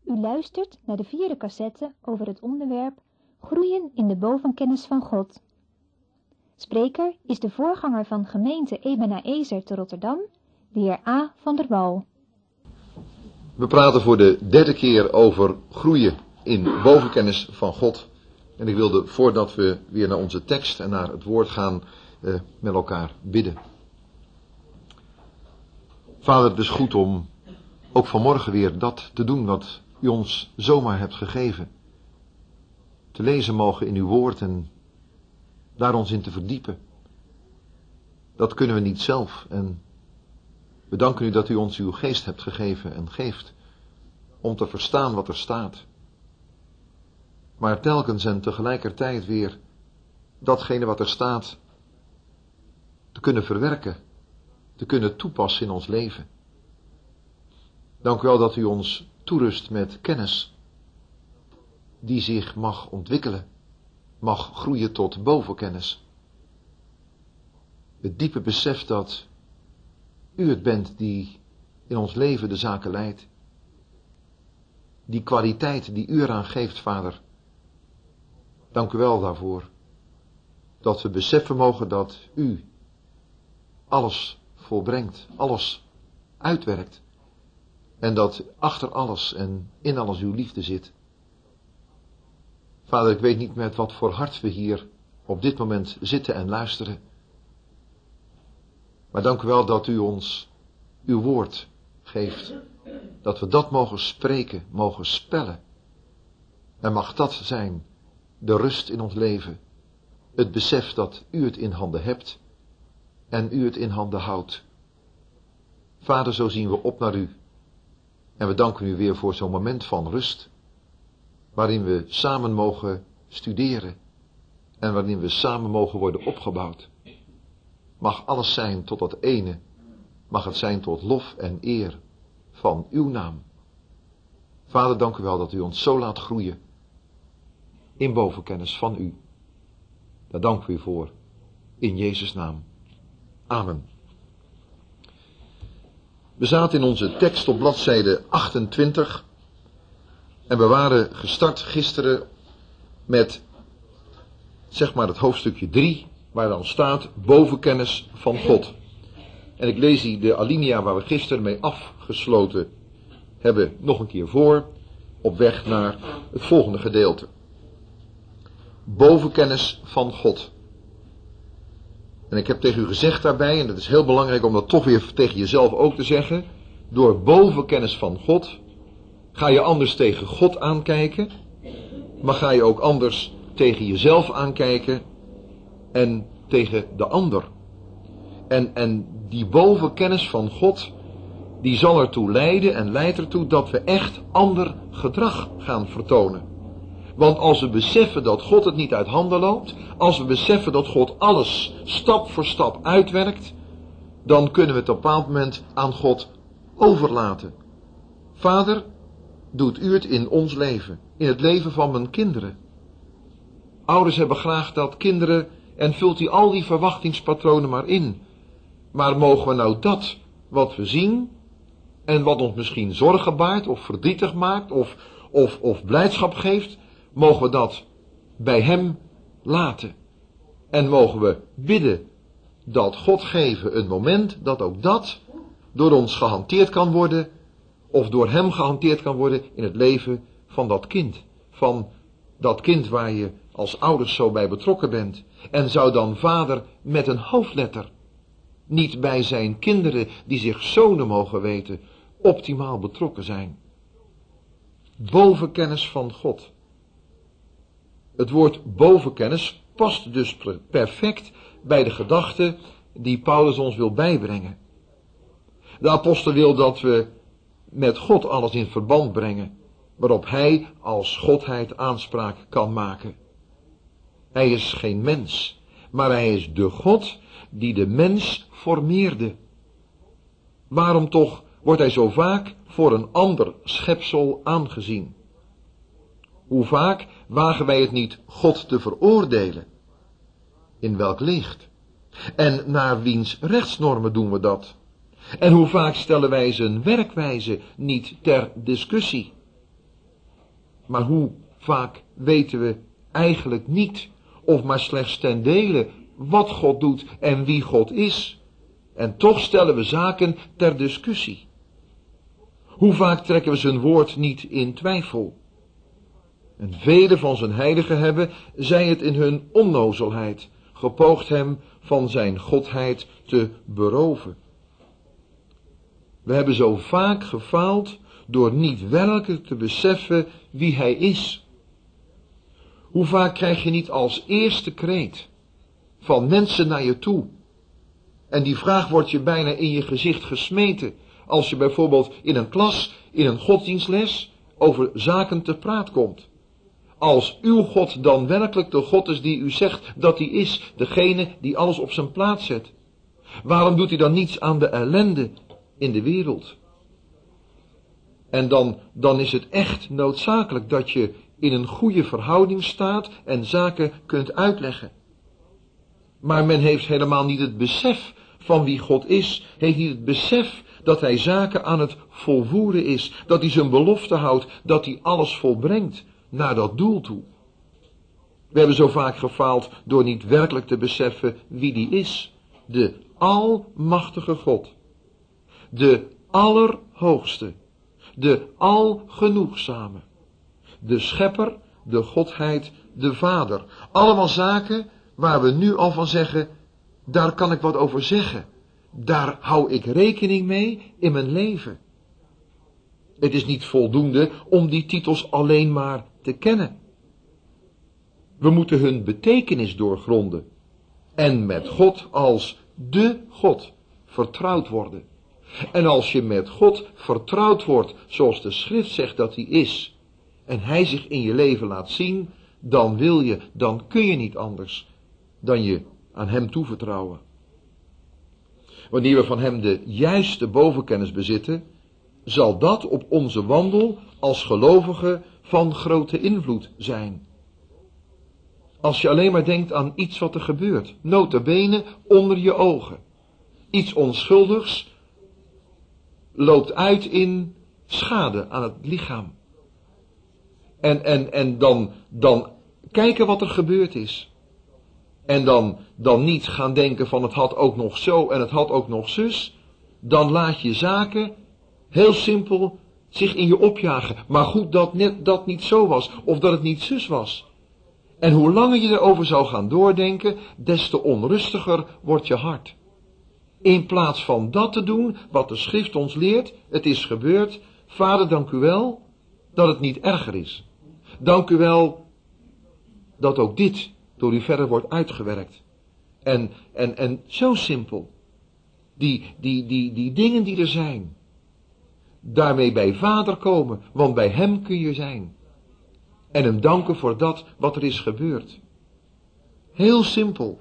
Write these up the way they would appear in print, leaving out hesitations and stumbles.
U luistert naar de 4e cassette over het onderwerp Groeien in de bovenkennis van God. Spreker is de voorganger van gemeente Ebenezer te Rotterdam, de heer A. van der Wal. We praten voor de 3e keer over groeien in bovenkennis van God. En ik wilde, voordat we weer naar onze tekst en naar het woord gaan, met elkaar bidden. Vader, het is goed om ook vanmorgen weer dat te doen wat u ons zomaar hebt gegeven. Te lezen mogen in uw woord en daar ons in te verdiepen. Dat kunnen we niet zelf en we danken u dat u ons uw geest hebt gegeven en geeft om te verstaan wat er staat. Maar telkens en tegelijkertijd weer datgene wat er staat te kunnen verwerken, te kunnen toepassen in ons leven. Dank u wel dat u ons toerust met kennis die zich mag ontwikkelen, mag groeien tot bovenkennis. Het diepe besef dat u het bent die in ons leven de zaken leidt. Die kwaliteit die u eraan geeft, Vader. Dank u wel daarvoor. Dat we beseffen mogen dat u alles volbrengt, alles uitwerkt. En dat achter alles en in alles uw liefde zit. Vader, ik weet niet met wat voor hart we hier op dit moment zitten en luisteren. Maar dank u wel dat u ons uw woord geeft. Dat we dat mogen spreken, mogen spellen. En mag dat zijn, de rust in ons leven. Het besef dat u het in handen hebt en u het in handen houdt. Vader, zo zien we op naar u. En we danken u weer voor zo'n moment van rust, waarin we samen mogen studeren en waarin we samen mogen worden opgebouwd. Mag alles zijn tot dat ene, mag het zijn tot lof en eer van uw naam. Vader, dank u wel dat u ons zo laat groeien in bovenkennis van u. Daar dank u voor, in Jezus' naam. Amen. We zaten in onze tekst op bladzijde 28 en we waren gestart gisteren met, zeg maar, het hoofdstukje 3, waar dan staat bovenkennis van God. En ik lees hier de alinea waar we gisteren mee afgesloten hebben nog een keer voor, op weg naar het volgende gedeelte. Bovenkennis van God. En ik heb tegen u gezegd daarbij, en dat is heel belangrijk om dat toch weer tegen jezelf ook te zeggen, door bovenkennis van God ga je anders tegen God aankijken, maar ga je ook anders tegen jezelf aankijken en tegen de ander. En die bovenkennis van God, die zal ertoe leiden en leidt ertoe dat we echt ander gedrag gaan vertonen. Want als we beseffen dat God het niet uit handen loopt, als we beseffen dat God alles stap voor stap uitwerkt, dan kunnen we het op een bepaald moment aan God overlaten. Vader, doet u het in ons leven, in het leven van mijn kinderen. Ouders hebben graag dat kinderen, en vult u al die verwachtingspatronen maar in. Maar mogen we nou dat wat we zien, en wat ons misschien zorgen baart, of verdrietig maakt, of blijdschap geeft, mogen we dat bij hem laten. En mogen we bidden dat God geven een moment dat ook dat door ons gehanteerd kan worden, of door hem gehanteerd kan worden in het leven van dat kind. Van dat kind waar je als ouders zo bij betrokken bent. En zou dan vader met een hoofdletter niet bij zijn kinderen, die zich zonen mogen weten, optimaal betrokken zijn. Bovenkennis van God. Het woord bovenkennis past dus perfect bij de gedachte die Paulus ons wil bijbrengen. De apostel wil dat we met God alles in verband brengen, waarop hij als godheid aanspraak kan maken. Hij is geen mens, maar hij is de God die de mens formeerde. Waarom toch wordt hij zo vaak voor een ander schepsel aangezien? Hoe vaak wagen wij het niet God te veroordelen? In welk licht? En naar wiens rechtsnormen doen we dat? En hoe vaak stellen wij zijn werkwijze niet ter discussie? Maar hoe vaak weten we eigenlijk niet, of maar slechts ten dele, wat God doet en wie God is. En toch stellen we zaken ter discussie. Hoe vaak trekken we zijn woord niet in twijfel. En velen van zijn heiligen hebben, zij het in hun onnozelheid, gepoogd hem van zijn godheid te beroven. We hebben zo vaak gefaald door niet werkelijk te beseffen wie hij is. Hoe vaak krijg je niet als eerste kreet van mensen naar je toe? En die vraag wordt je bijna in je gezicht gesmeten, als je bijvoorbeeld in een klas, in een godsdienstles, over zaken te praat komt. Als uw God dan werkelijk de God is die u zegt dat hij is, degene die alles op zijn plaats zet, waarom doet hij dan niets aan de ellende in de wereld? En dan is het echt noodzakelijk dat je in een goede verhouding staat en zaken kunt uitleggen. Maar men heeft helemaal niet het besef van wie God is, heeft niet het besef dat hij zaken aan het volvoeren is, dat hij zijn belofte houdt, dat hij alles volbrengt naar dat doel toe. We hebben zo vaak gefaald door niet werkelijk te beseffen wie die is. De almachtige God. De allerhoogste. De algenoegzame. De schepper, de godheid, de vader. Allemaal zaken waar we nu al van zeggen, daar kan ik wat over zeggen. Daar hou ik rekening mee in mijn leven. Het is niet voldoende om die titels alleen maar te kennen. We moeten hun betekenis doorgronden en met God als de God vertrouwd worden. En als je met God vertrouwd wordt, zoals de schrift zegt dat hij is, en hij zich in je leven laat zien, dan kun je niet anders dan je aan hem toevertrouwen. Wanneer we van hem de juiste bovenkennis bezitten, zal dat op onze wandel als gelovigen van grote invloed zijn. Als je alleen maar denkt aan iets wat er gebeurt, nota bene onder je ogen. Iets onschuldigs loopt uit in schade aan het lichaam. En dan kijken wat er gebeurd is. En dan niet gaan denken van het had ook nog zo en het had ook nog zus. Dan laat je zaken heel simpel zich in je opjagen. Maar goed dat niet zo was of dat het niet zus was. En hoe langer je erover zou gaan doordenken, des te onrustiger wordt je hart. In plaats van dat te doen wat de schrift ons leert, het is gebeurd, Vader, dank u wel dat het niet erger is. Dank u wel dat ook dit door u verder wordt uitgewerkt. En zo simpel. Die dingen die er zijn. Daarmee bij Vader komen, want bij hem kun je zijn. En hem danken voor dat wat er is gebeurd. Heel simpel.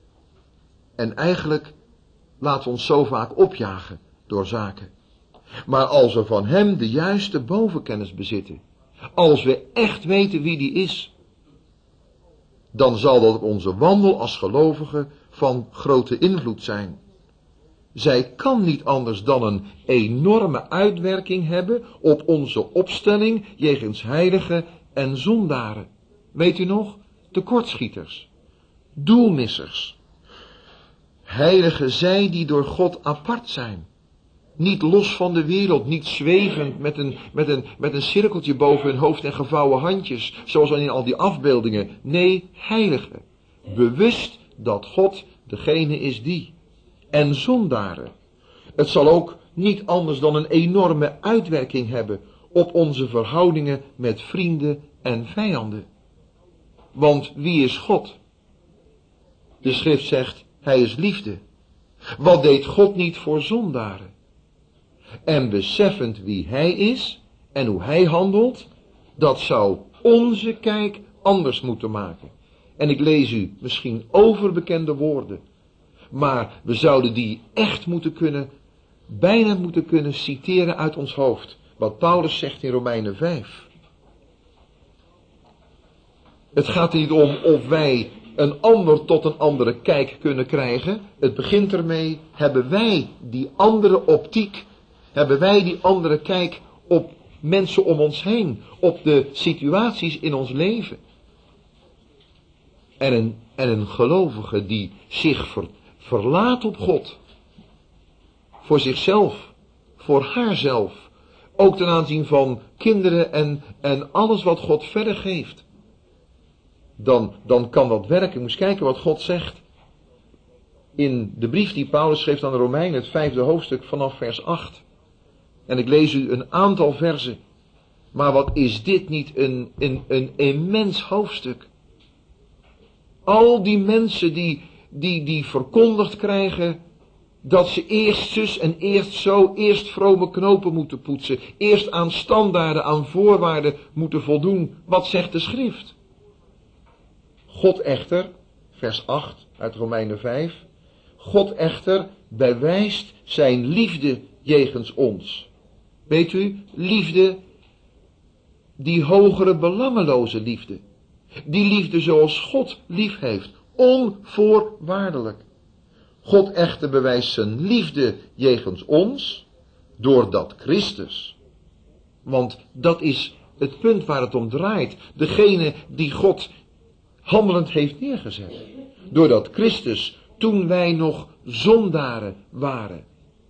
En eigenlijk laat ons zo vaak opjagen door zaken. Maar als we van hem de juiste bovenkennis bezitten, als we echt weten wie die is, dan zal dat op onze wandel als gelovigen van grote invloed zijn. Zij kan niet anders dan een enorme uitwerking hebben op onze opstelling jegens heiligen en zondaren. Weet u nog? Tekortschieters, doelmissers. Heiligen zij die door God apart zijn. Niet los van de wereld, niet zwevend met een cirkeltje boven hun hoofd en gevouwen handjes, zoals in al die afbeeldingen. Nee, heiligen. Bewust dat God degene is die. En zondaren. Het zal ook niet anders dan een enorme uitwerking hebben op onze verhoudingen met vrienden en vijanden. Want wie is God? De schrift zegt, hij is liefde. Wat deed God niet voor zondaren? En beseffend wie hij is en hoe hij handelt, dat zou onze kijk anders moeten maken. En ik lees u misschien overbekende woorden, maar we zouden die echt bijna moeten kunnen citeren uit ons hoofd. Wat Paulus zegt in Romeinen 5. Het gaat er niet om of wij een ander tot een andere kijk kunnen krijgen. Het begint ermee, hebben wij die andere optiek, hebben wij die andere kijk op mensen om ons heen, op de situaties in ons leven. En een gelovige die zich verlaat op God, voor zichzelf, voor haarzelf, ook ten aanzien van kinderen en alles wat God verder geeft, dan kan dat werken. Je moet kijken wat God zegt. In de brief die Paulus schreef aan de Romeinen, het 5e hoofdstuk vanaf vers 8. En ik lees u een aantal verzen. Maar wat is dit niet een immens hoofdstuk. Al die mensen die verkondigd krijgen dat ze eerst zus en eerst zo, eerst vrome knopen moeten poetsen, eerst aan standaarden, aan voorwaarden moeten voldoen. Wat zegt de schrift? God echter, vers 8 uit Romeinen 5, God echter bewijst zijn liefde jegens ons. Weet u, liefde, die hogere belangeloze liefde. Die liefde zoals God lief heeft, onvoorwaardelijk. God echter bewijst zijn liefde jegens ons, doordat Christus. Want dat is het punt waar het om draait. Degene die God handelend heeft neergezet. Doordat Christus, toen wij nog zondaren waren,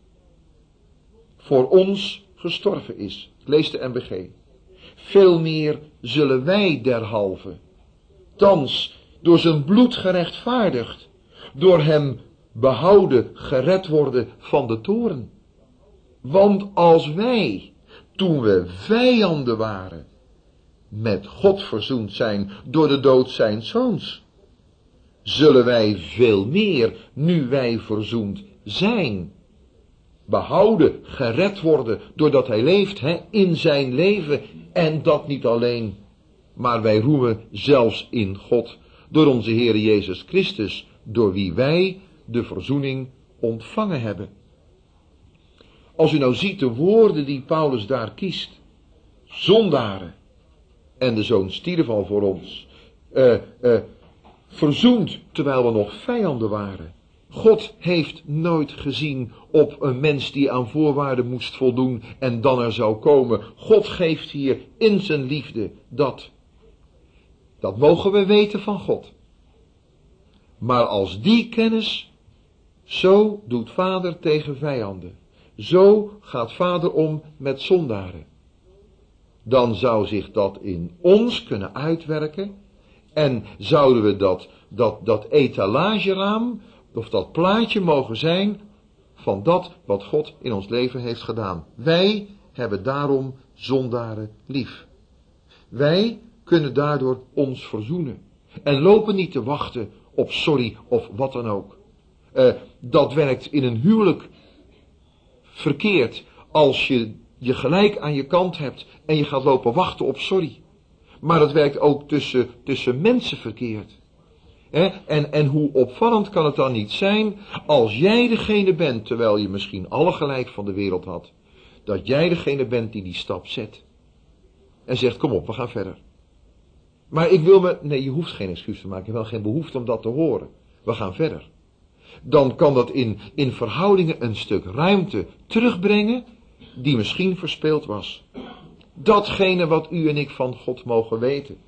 voor ons gestorven is. Lees de NBG. Veel meer zullen wij derhalve, thans door zijn bloed gerechtvaardigd, door hem behouden, gered worden van de toorn. Want als wij, toen we vijanden waren, met God verzoend zijn door de dood zijns zoons, zullen wij veel meer, nu wij verzoend zijn, behouden, gered worden, doordat hij leeft, in zijn leven. En dat niet alleen, maar wij roemen zelfs in God, door onze Heere Jezus Christus, door wie wij de verzoening ontvangen hebben. Als u nou ziet de woorden die Paulus daar kiest, zondaren, en de zoon stierf al voor ons, verzoend terwijl we nog vijanden waren. God heeft nooit gezien op een mens die aan voorwaarden moest voldoen en dan er zou komen. God geeft hier in zijn liefde dat. Dat mogen we weten van God. Maar als die kennis, zo doet vader tegen vijanden. Zo gaat vader om met zondaren. Dan zou zich dat in ons kunnen uitwerken. En zouden we dat etalageraam, of dat plaatje mogen zijn van dat wat God in ons leven heeft gedaan. Wij hebben daarom zondaren lief. Wij kunnen daardoor ons verzoenen. En lopen niet te wachten op sorry of wat dan ook. Dat werkt in een huwelijk verkeerd als je gelijk aan je kant hebt en je gaat lopen wachten op sorry. Maar dat werkt ook tussen mensen verkeerd. En hoe opvallend kan het dan niet zijn als jij degene bent, terwijl je misschien alle gelijk van de wereld had, dat jij degene bent die stap zet. En zegt, kom op, we gaan verder. Maar nee, je hoeft geen excuus te maken, je hebt wel geen behoefte om dat te horen. We gaan verder. Dan kan dat in verhoudingen een stuk ruimte terugbrengen die misschien verspeeld was. Datgene wat u en ik van God mogen weten.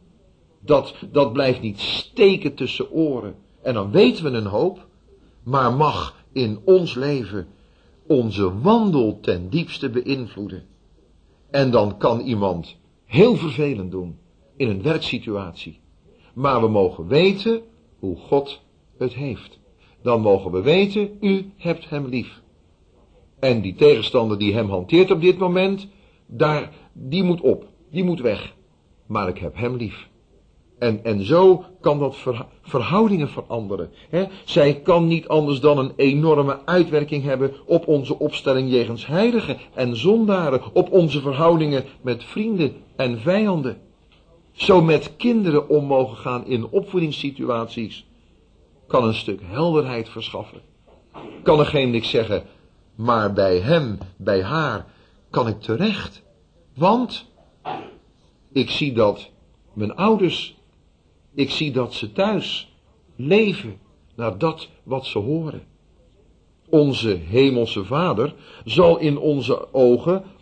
Dat blijft niet steken tussen oren. En dan weten we een hoop. Maar mag in ons leven onze wandel ten diepste beïnvloeden. En dan kan iemand heel vervelend doen in een werksituatie. Maar we mogen weten hoe God het heeft. Dan mogen we weten, u hebt hem lief. En die tegenstander die hem hanteert op dit moment, die moet op, die moet weg. Maar ik heb hem lief. En zo kan dat verhoudingen veranderen. Zij kan niet anders dan een enorme uitwerking hebben op onze opstelling jegens heiligen en zondaren, op onze verhoudingen met vrienden en vijanden. Zo met kinderen om mogen gaan in opvoedingssituaties kan een stuk helderheid verschaffen. Kan degene niks zeggen, maar bij hem, bij haar, kan ik terecht. Want ik zie dat mijn ouders, ik zie dat ze thuis leven naar dat wat ze horen. Onze hemelse Vader zal in onze ogen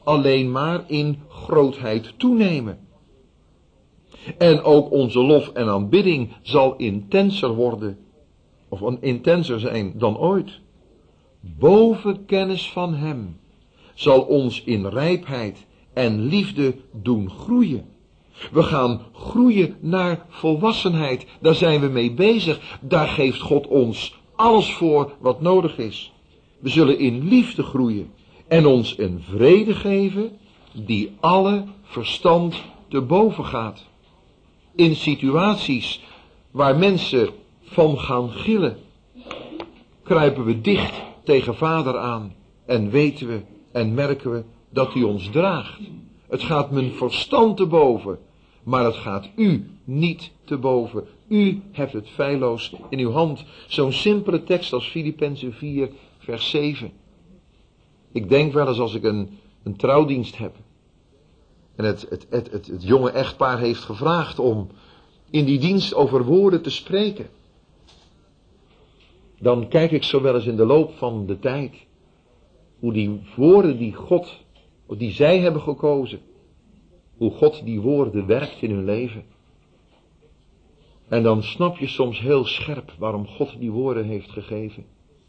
alleen maar in grootheid toenemen. En ook onze lof en aanbidding zal intenser worden, of intenser zijn dan ooit. Boven kennis van hem zal ons in rijpheid en liefde doen groeien. We gaan groeien naar volwassenheid, daar zijn we mee bezig, daar geeft God ons alles voor wat nodig is. We zullen in liefde groeien en ons een vrede geven die alle verstand te boven gaat. In situaties waar mensen van gaan gillen, kruipen we dicht tegen Vader aan en weten we en merken we dat hij ons draagt. Het gaat mijn verstand te boven, maar het gaat u niet te boven. U hebt het feilloos in uw hand. Zo'n simpele tekst als Filippenzen 4 vers 7. Ik denk wel eens als ik een trouwdienst heb en het jonge echtpaar heeft gevraagd om in die dienst over woorden te spreken, dan kijk ik zo wel eens in de loop van de tijd hoe die woorden die zij hebben gekozen, hoe God die woorden werkt in hun leven. En dan snap je soms heel scherp waarom God die woorden heeft gegeven.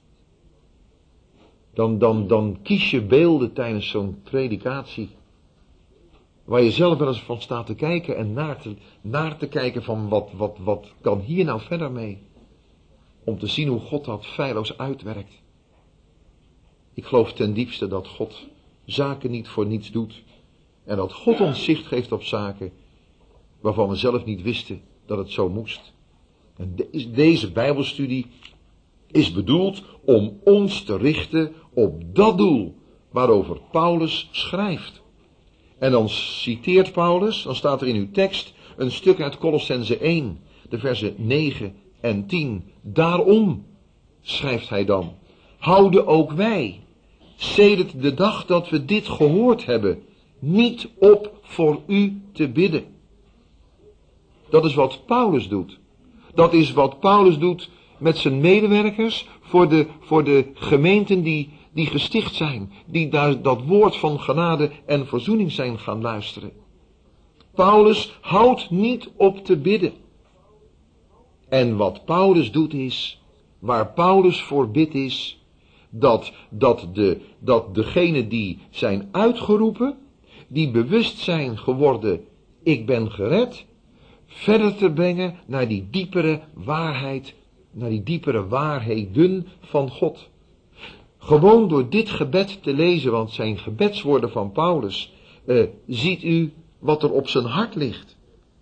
Dan kies je beelden tijdens zo'n predikatie, waar je zelf wel eens van staat te kijken en naar te kijken van wat kan hier nou verder mee? Om te zien hoe God dat feilloos uitwerkt. Ik geloof ten diepste dat God zaken niet voor niets doet. En dat God ons zicht geeft op zaken waarvan we zelf niet wisten dat het zo moest. En deze Bijbelstudie is bedoeld om ons te richten op dat doel waarover Paulus schrijft. En dan citeert Paulus, dan staat er in uw tekst een stuk uit Kolossenzen 1, de versen 9 en 10. Daarom, schrijft hij dan, houden ook wij, sedert de dag dat we dit gehoord hebben, niet op voor u te bidden. Dat is wat Paulus doet. Dat is wat Paulus doet met zijn medewerkers voor de gemeenten die gesticht zijn, die daar dat woord van genade en verzoening zijn gaan luisteren. Paulus houdt niet op te bidden. En wat Paulus doet is, waar Paulus voor bidt is, dat degenen die zijn uitgeroepen, die bewust zijn geworden, ik ben gered, verder te brengen naar die diepere waarheid, naar die diepere waarheden van God. Gewoon door dit gebed te lezen, want zijn gebedswoorden van Paulus, ziet u wat er op zijn hart ligt.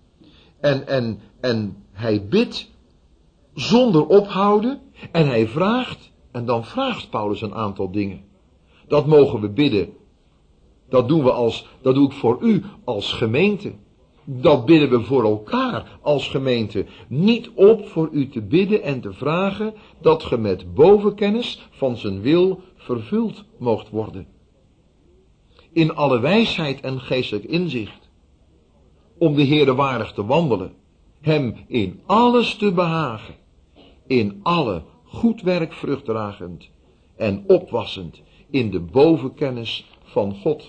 En hij bidt zonder ophouden en hij vraagt, en dan vraagt Paulus een aantal dingen. Dat mogen we bidden. Dat doe ik voor u als gemeente. Dat bidden we voor elkaar als gemeente. Niet op voor u te bidden en te vragen dat ge met bovenkennis van zijn wil vervuld moogt worden. In alle wijsheid en geestelijk inzicht. Om de Heere waardig te wandelen. Hem in alles te behagen. In alle goed werk vruchtdragend en opwassend in de bovenkennis van God.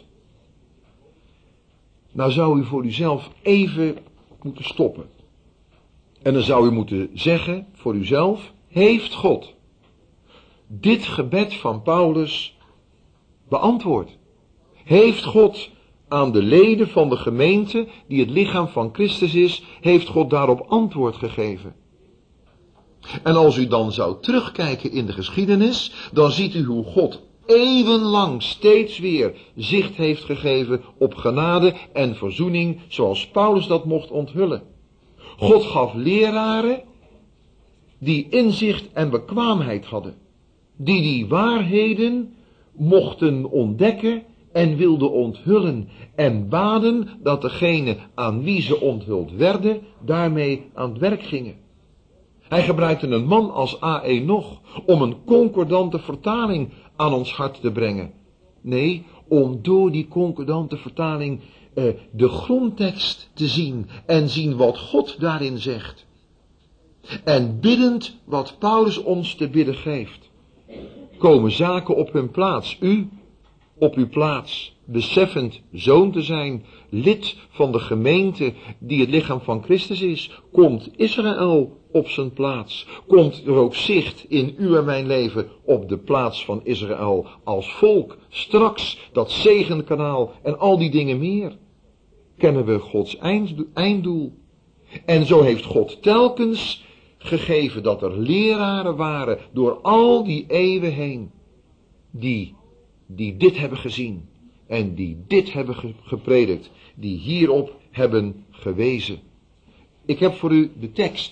Nou zou u voor uzelf even moeten stoppen. En dan zou u moeten zeggen voor uzelf, heeft God dit gebed van Paulus beantwoord? Heeft God aan de leden van de gemeente, die het lichaam van Christus is, heeft God daarop antwoord gegeven? En als u dan zou terugkijken in de geschiedenis, dan ziet u hoe God eeuwenlang steeds weer zicht heeft gegeven op genade en verzoening, zoals Paulus dat mocht onthullen. God gaf leraren die inzicht en bekwaamheid hadden, die waarheden mochten ontdekken en wilden onthullen en baden dat degene aan wie ze onthuld werden, daarmee aan het werk gingen. Hij gebruikte een man als A.E. nog om een concordante vertaling aan ons hart te brengen. Nee, om door die concordante vertaling de grondtekst te zien en zien wat God daarin zegt. En biddend wat Paulus ons te bidden geeft, komen zaken op hun plaats. U op uw plaats, beseffend zoon te zijn, lid van de gemeente die het lichaam van Christus is, komt Israël op zijn plaats. Komt er ook zicht in uw en mijn leven op de plaats van Israël als volk. Straks dat zegenkanaal en al die dingen meer. Kennen we Gods einddoel. En zo heeft God telkens gegeven dat er leraren waren door al die eeuwen heen. Die dit hebben gezien. En die dit hebben gepredikt. Die hierop hebben gewezen. Ik heb voor u de tekst.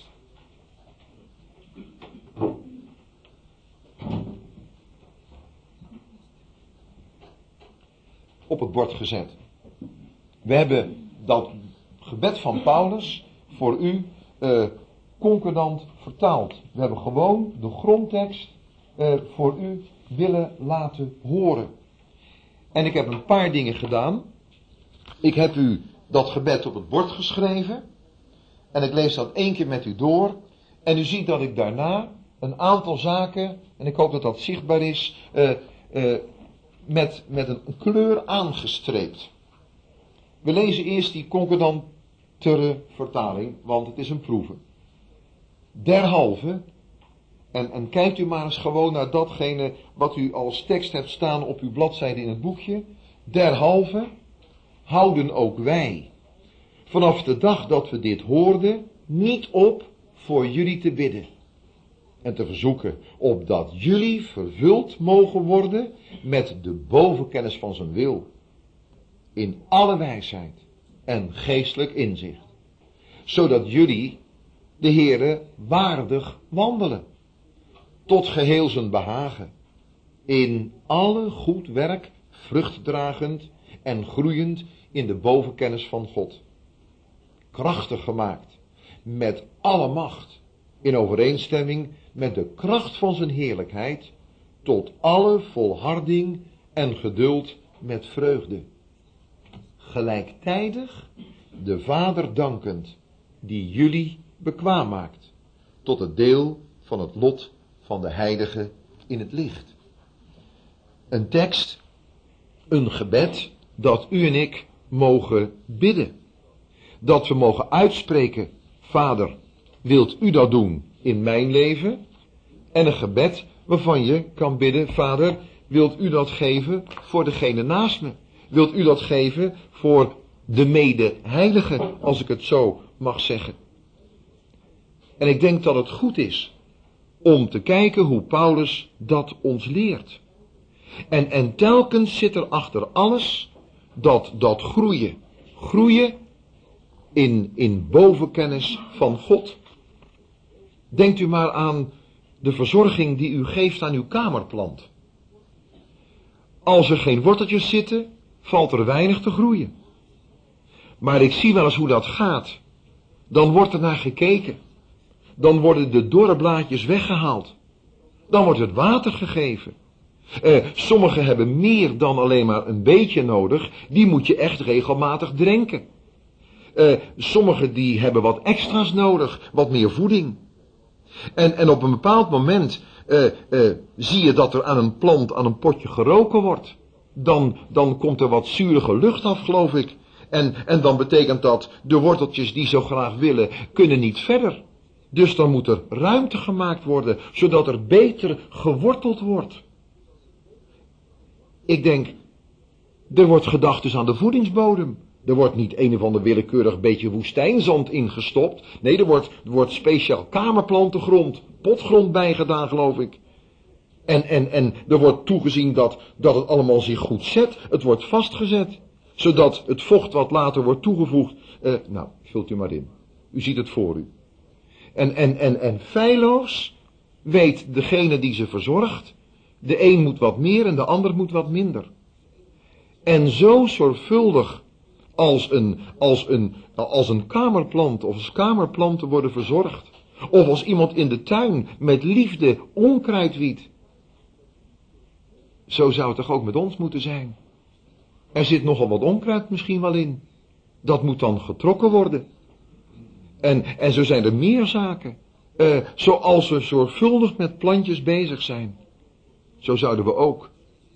Op het bord gezet. We hebben dat gebed van Paulus voor u concordant vertaald. We hebben gewoon de grondtekst voor u willen laten horen. En ik heb een paar dingen gedaan. Ik heb u dat gebed op het bord geschreven. En ik lees dat 1 keer met u door. En u ziet dat ik daarna een aantal zaken, en ik hoop dat dat zichtbaar is, met een kleur aangestreept. We lezen eerst die concordantere vertaling, want het is een proeve. Derhalve, en kijkt u maar eens gewoon naar datgene wat u als tekst hebt staan op uw bladzijde in het boekje. Derhalve houden ook wij, vanaf de dag dat we dit hoorden, niet op voor jullie te bidden. En te verzoeken, opdat jullie vervuld mogen worden met de bovenkennis van zijn wil. In alle wijsheid en geestelijk inzicht. Zodat jullie de Heere waardig wandelen. Tot geheel zijn behagen. In alle goed werk vruchtdragend en groeiend in de bovenkennis van God. Krachtig gemaakt met alle macht. In overeenstemming met de kracht van zijn heerlijkheid. Tot alle volharding en geduld met vreugde. Gelijktijdig de Vader dankend, die jullie bekwaam maakt, tot het deel van het lot van de heiligen in het licht. Een tekst, een gebed, dat u en ik mogen bidden. Dat we mogen uitspreken, Vader, wilt u dat doen in mijn leven? En een gebed waarvan je kan bidden, Vader, wilt u dat geven voor degene naast me? Wilt u dat geven voor de mede-heiligen, als ik het zo mag zeggen? En ik denk dat het goed is om te kijken hoe Paulus dat ons leert. En telkens zit er achter alles dat groeien. Groeien in bovenkennis van God. Denkt u maar aan de verzorging die u geeft aan uw kamerplant. Als er geen worteltjes zitten, valt er weinig te groeien. Maar ik zie wel eens hoe dat gaat. Dan wordt er naar gekeken. Dan worden de dorre blaadjes weggehaald. Dan wordt het water gegeven. Sommigen hebben meer dan alleen maar een beetje nodig. Die moet je echt regelmatig drenken. Sommigen die hebben wat extra's nodig. Wat meer voeding. En op een bepaald moment zie je dat er aan een plant, aan een potje geroken wordt. Dan komt er wat zurige lucht af, geloof ik. En dan betekent dat de worteltjes die zo graag willen, kunnen niet verder. Dus dan moet er ruimte gemaakt worden, zodat er beter geworteld wordt. Ik denk, er wordt gedacht dus aan de voedingsbodem. Er wordt niet een of ander willekeurig beetje woestijnzand ingestopt. Nee, er wordt speciaal kamerplantengrond, potgrond bijgedaan, geloof ik. En er wordt toegezien dat het allemaal zich goed zet. Het wordt vastgezet. Zodat het vocht wat later wordt toegevoegd. Nou, vult u maar in. U ziet het voor u. En feilloos weet degene die ze verzorgt. De een moet wat meer en de ander moet wat minder. En zo zorgvuldig als een kamerplant of als kamerplanten worden verzorgd. Of als iemand in de tuin met liefde onkruid wiedt. Zo zou het toch ook met ons moeten zijn. Er zit nogal wat onkruid misschien wel in. Dat moet dan getrokken worden. En zo zijn er meer zaken. Zoals we zorgvuldig met plantjes bezig zijn. Zo zouden we ook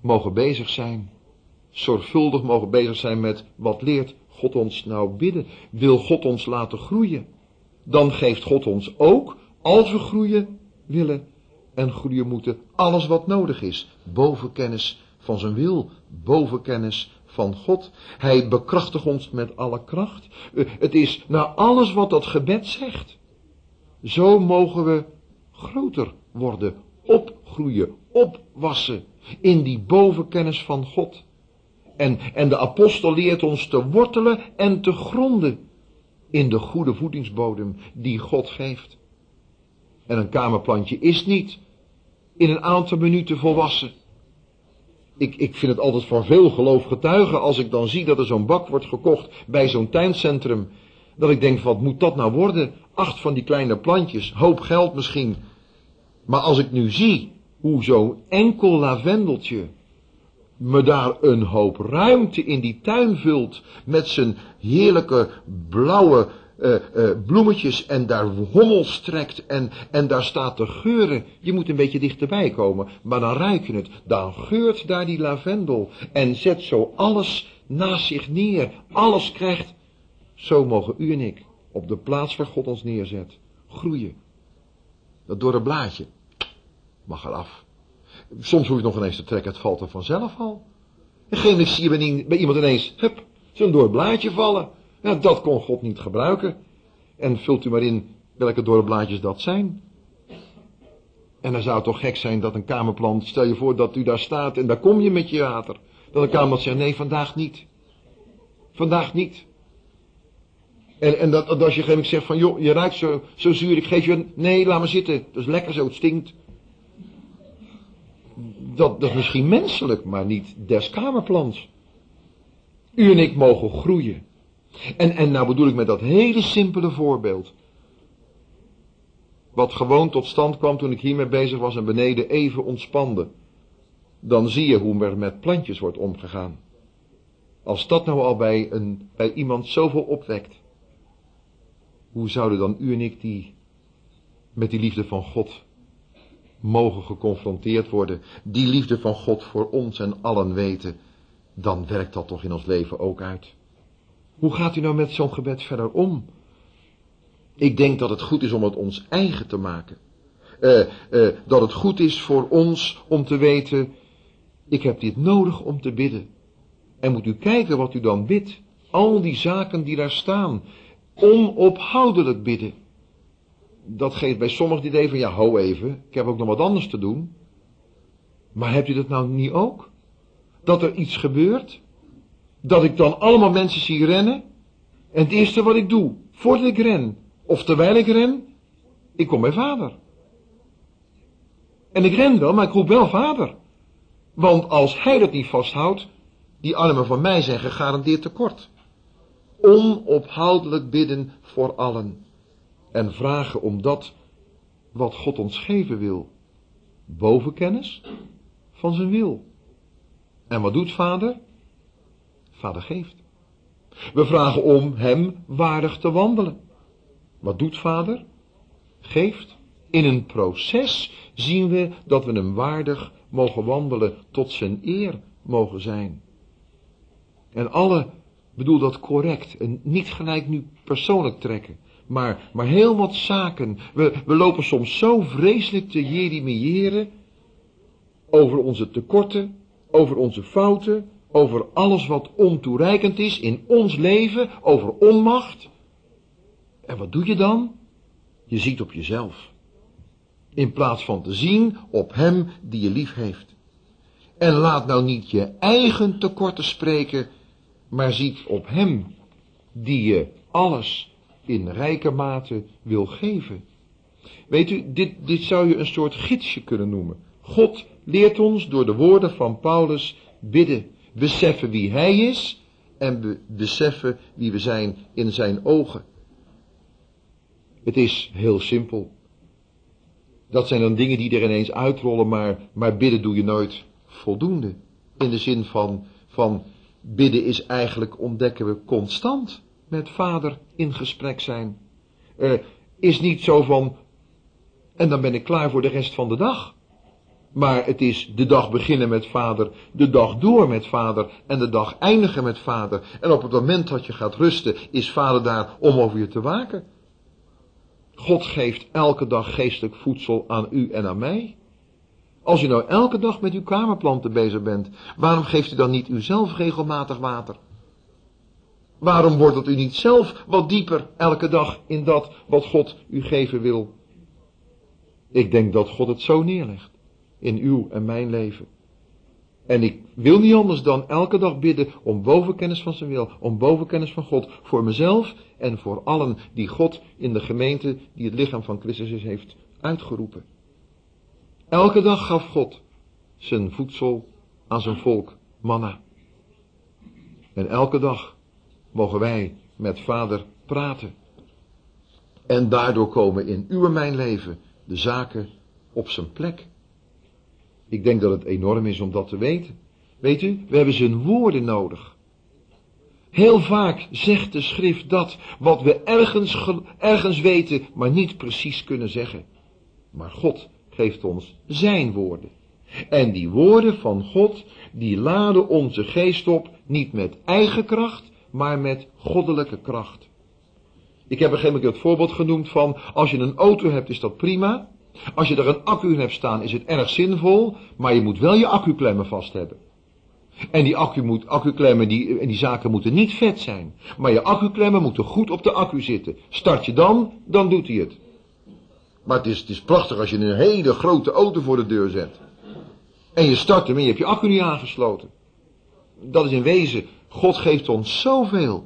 mogen bezig zijn. Zorgvuldig mogen bezig zijn met wat leert God ons nou bidden. Wil God ons laten groeien? Dan geeft God ons ook, als we groeien willen en groeien moeten, alles wat nodig is. Boven kennis van zijn wil, boven kennis van God. Hij bekrachtigt ons met alle kracht. Het is naar alles wat dat gebed zegt. Zo mogen we groter worden, opgroeien, opwassen in die bovenkennis van God. En de apostel leert ons te wortelen en te gronden in de goede voedingsbodem die God geeft. En een kamerplantje is niet in een aantal minuten volwassen. Ik vind het altijd van veel geloof getuigen als ik dan zie dat er zo'n bak wordt gekocht bij zo'n tuincentrum. Dat ik denk, wat moet dat nou worden? 8 van die kleine plantjes, hoop geld misschien. Maar als ik nu zie hoe zo'n enkel lavendeltje me daar een hoop ruimte in die tuin vult met zijn heerlijke blauwe bloemetjes en daar hommels trekt en daar staat te geuren. Je moet een beetje dichterbij komen, maar dan ruik je het. Dan geurt daar die lavendel en zet zo alles naast zich neer. Alles krijgt. Zo mogen u en ik op de plaats waar God ons neerzet groeien. Dat dorre blaadje mag eraf. Soms hoef je nog ineens te trekken, het valt er vanzelf al. En geen zie je bij iemand ineens, hup, zo'n dorre blaadje vallen. Nou, dat kon God niet gebruiken. En vult u maar in welke dorre blaadjes dat zijn. En dan zou het toch gek zijn dat een kamerplant, stel je voor dat u daar staat en daar kom je met je water. Dat een kamerplant zegt, nee, vandaag niet. Vandaag niet. En dat als je geen zegt van, joh, je ruikt zo zuur, ik geef je een, nee, laat maar zitten, dat is lekker zo, het stinkt. Dat is misschien menselijk, maar niet des kamerplants. U en ik mogen groeien. En nou bedoel ik met dat hele simpele voorbeeld. Wat gewoon tot stand kwam toen ik hiermee bezig was en beneden even ontspande. Dan zie je hoe er met plantjes wordt omgegaan. Als dat nou al bij iemand zoveel opwekt. Hoe zouden dan u en ik met die liefde van God mogen geconfronteerd worden. Die liefde van God voor ons en allen weten. Dan werkt dat toch in ons leven ook uit. Hoe gaat u nou met zo'n gebed verder om? Ik denk dat het goed is om het ons eigen te maken. Dat het goed is voor ons om te weten, ik heb dit nodig om te bidden. En moet u kijken wat u dan bidt. Al die zaken die daar staan. Onophoudelijk bidden. Dat geeft bij sommigen het idee van, ja, ho even, ik heb ook nog wat anders te doen. Maar hebt u dat nou niet ook? Dat er iets gebeurt? Dat ik dan allemaal mensen zie rennen? En het eerste wat ik doe, voordat ik ren, of terwijl ik ren, ik kom bij vader. En ik ren wel, maar ik roep wel vader. Want als hij dat niet vasthoudt, die armen van mij zijn gegarandeerd tekort. Onophoudelijk bidden voor allen. En vragen om dat wat God ons geven wil. Bovenkennis van zijn wil. En wat doet vader? Vader geeft. We vragen om hem waardig te wandelen. Wat doet vader? Geeft. In een proces zien we dat we hem waardig mogen wandelen, tot zijn eer mogen zijn. En alle, bedoel dat correct, en niet gelijk nu persoonlijk trekken, maar heel wat zaken. We lopen soms zo vreselijk te jeremiëren over onze tekorten, over onze fouten, over alles wat ontoereikend is in ons leven, over onmacht. En wat doe je dan? Je ziet op jezelf. In plaats van te zien op hem die je lief heeft. En laat nou niet je eigen tekorten spreken, maar ziet op hem die je alles in rijke mate wil geven. Weet u, dit zou je een soort gidsje kunnen noemen. God leert ons door de woorden van Paulus bidden. Beseffen wie hij is en beseffen wie we zijn in zijn ogen. Het is heel simpel. Dat zijn dan dingen die er ineens uitrollen, maar bidden doe je nooit voldoende. In de zin van bidden is eigenlijk, ontdekken we, constant met vader in gesprek zijn. Is niet zo van, en dan ben ik klaar voor de rest van de dag. Maar het is de dag beginnen met Vader, de dag door met Vader en de dag eindigen met Vader. En op het moment dat je gaat rusten, is Vader daar om over je te waken. God geeft elke dag geestelijk voedsel aan u en aan mij. Als u nou elke dag met uw kamerplanten bezig bent, waarom geeft u dan niet uzelf regelmatig water? Waarom wortelt u niet zelf wat dieper elke dag in dat wat God u geven wil? Ik denk dat God het zo neerlegt in uw en mijn leven. En ik wil niet anders dan elke dag bidden om bovenkennis van zijn wil, om bovenkennis van God, voor mezelf en voor allen die God in de gemeente, die het lichaam van Christus is, heeft uitgeroepen. Elke dag gaf God zijn voedsel aan zijn volk, manna. En elke dag mogen wij met Vader praten. En daardoor komen in uw en mijn leven de zaken op zijn plek. Ik denk dat het enorm is om dat te weten. Weet u, we hebben zijn woorden nodig. Heel vaak zegt de schrift dat wat we ergens weten, maar niet precies kunnen zeggen. Maar God geeft ons zijn woorden. En die woorden van God, die laden onze geest op, niet met eigen kracht, maar met goddelijke kracht. Ik heb op een gegeven moment het voorbeeld genoemd van, als je een auto hebt is dat prima. Als je er een accu in hebt staan is het erg zinvol, maar je moet wel je accuklemmen vast hebben. En die accuklemmen, die zaken moeten niet vet zijn. Maar je accuklemmen moeten goed op de accu zitten. Start je dan doet hij het. Maar het is prachtig als je een hele grote auto voor de deur zet. En je start hem en je hebt je accu niet aangesloten. Dat is in wezen, God geeft ons zoveel.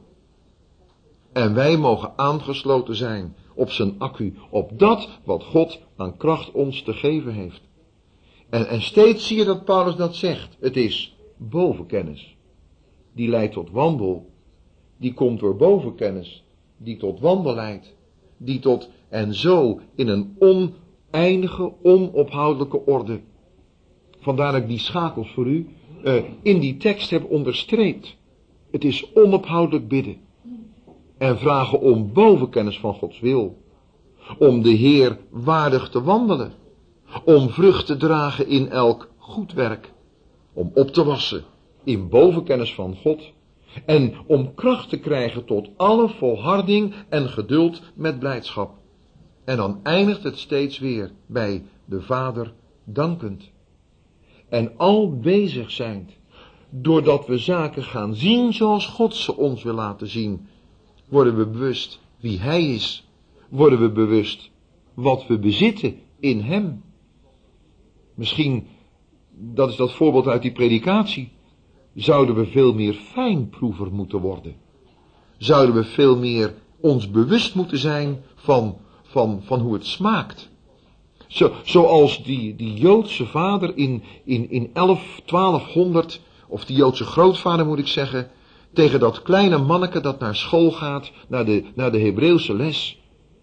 En wij mogen aangesloten zijn op zijn accu, op dat wat God aan kracht ons te geven heeft. En steeds zie je dat Paulus dat zegt. Het is bovenkennis. Die leidt tot wandel. Die komt door bovenkennis. Die tot wandel leidt. Die tot, en zo in een oneindige, onophoudelijke orde. Vandaar dat ik die schakels voor u in die tekst heb onderstreept. Het is onophoudelijk bidden. En vragen om bovenkennis van Gods wil. Om de Heer waardig te wandelen. Om vrucht te dragen in elk goed werk. Om op te wassen in bovenkennis van God. En om kracht te krijgen tot alle volharding en geduld met blijdschap. En dan eindigt het steeds weer bij de Vader dankend. En al bezig zijn, doordat we zaken gaan zien zoals God ze ons wil laten zien, worden we bewust wie Hij is. Worden we bewust wat we bezitten in Hem. Misschien, dat is dat voorbeeld uit die predikatie, zouden we veel meer fijnproever moeten worden. Zouden we veel meer ons bewust moeten zijn van hoe het smaakt. Zoals die Joodse vader in 1200, of die Joodse grootvader moet ik zeggen, tegen dat kleine manneke dat naar school gaat, naar de Hebreeuwse les.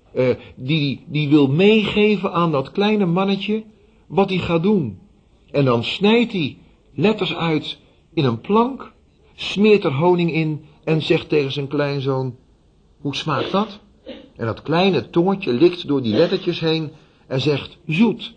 Die wil meegeven aan dat kleine mannetje wat hij gaat doen. En dan snijdt hij letters uit in een plank, smeert er honing in en zegt tegen zijn kleinzoon, hoe smaakt dat? En dat kleine tongetje likt door die lettertjes heen en zegt, zoet.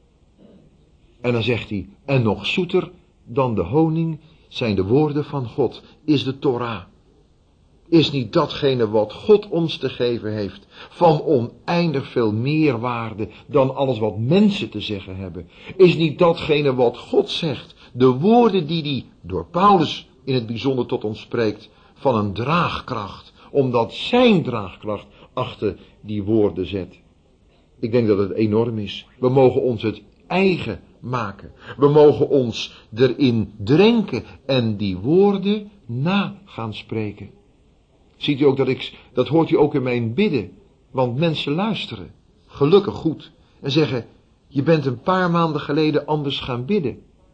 En dan zegt hij, en nog zoeter dan de honing zijn de woorden van God, is de Torah. Is niet datgene wat God ons te geven heeft, van oneindig veel meer waarde dan alles wat mensen te zeggen hebben? Is niet datgene wat God zegt, de woorden die hij door Paulus in het bijzonder tot ons spreekt, van een draagkracht, omdat zijn draagkracht achter die woorden zet? Ik denk dat het enorm is. We mogen ons het eigen maken. We mogen ons erin drenken en die woorden na gaan spreken. Ziet u ook dat hoort u ook in mijn bidden, want mensen luisteren, gelukkig goed, en zeggen, je bent een paar maanden geleden anders gaan bidden.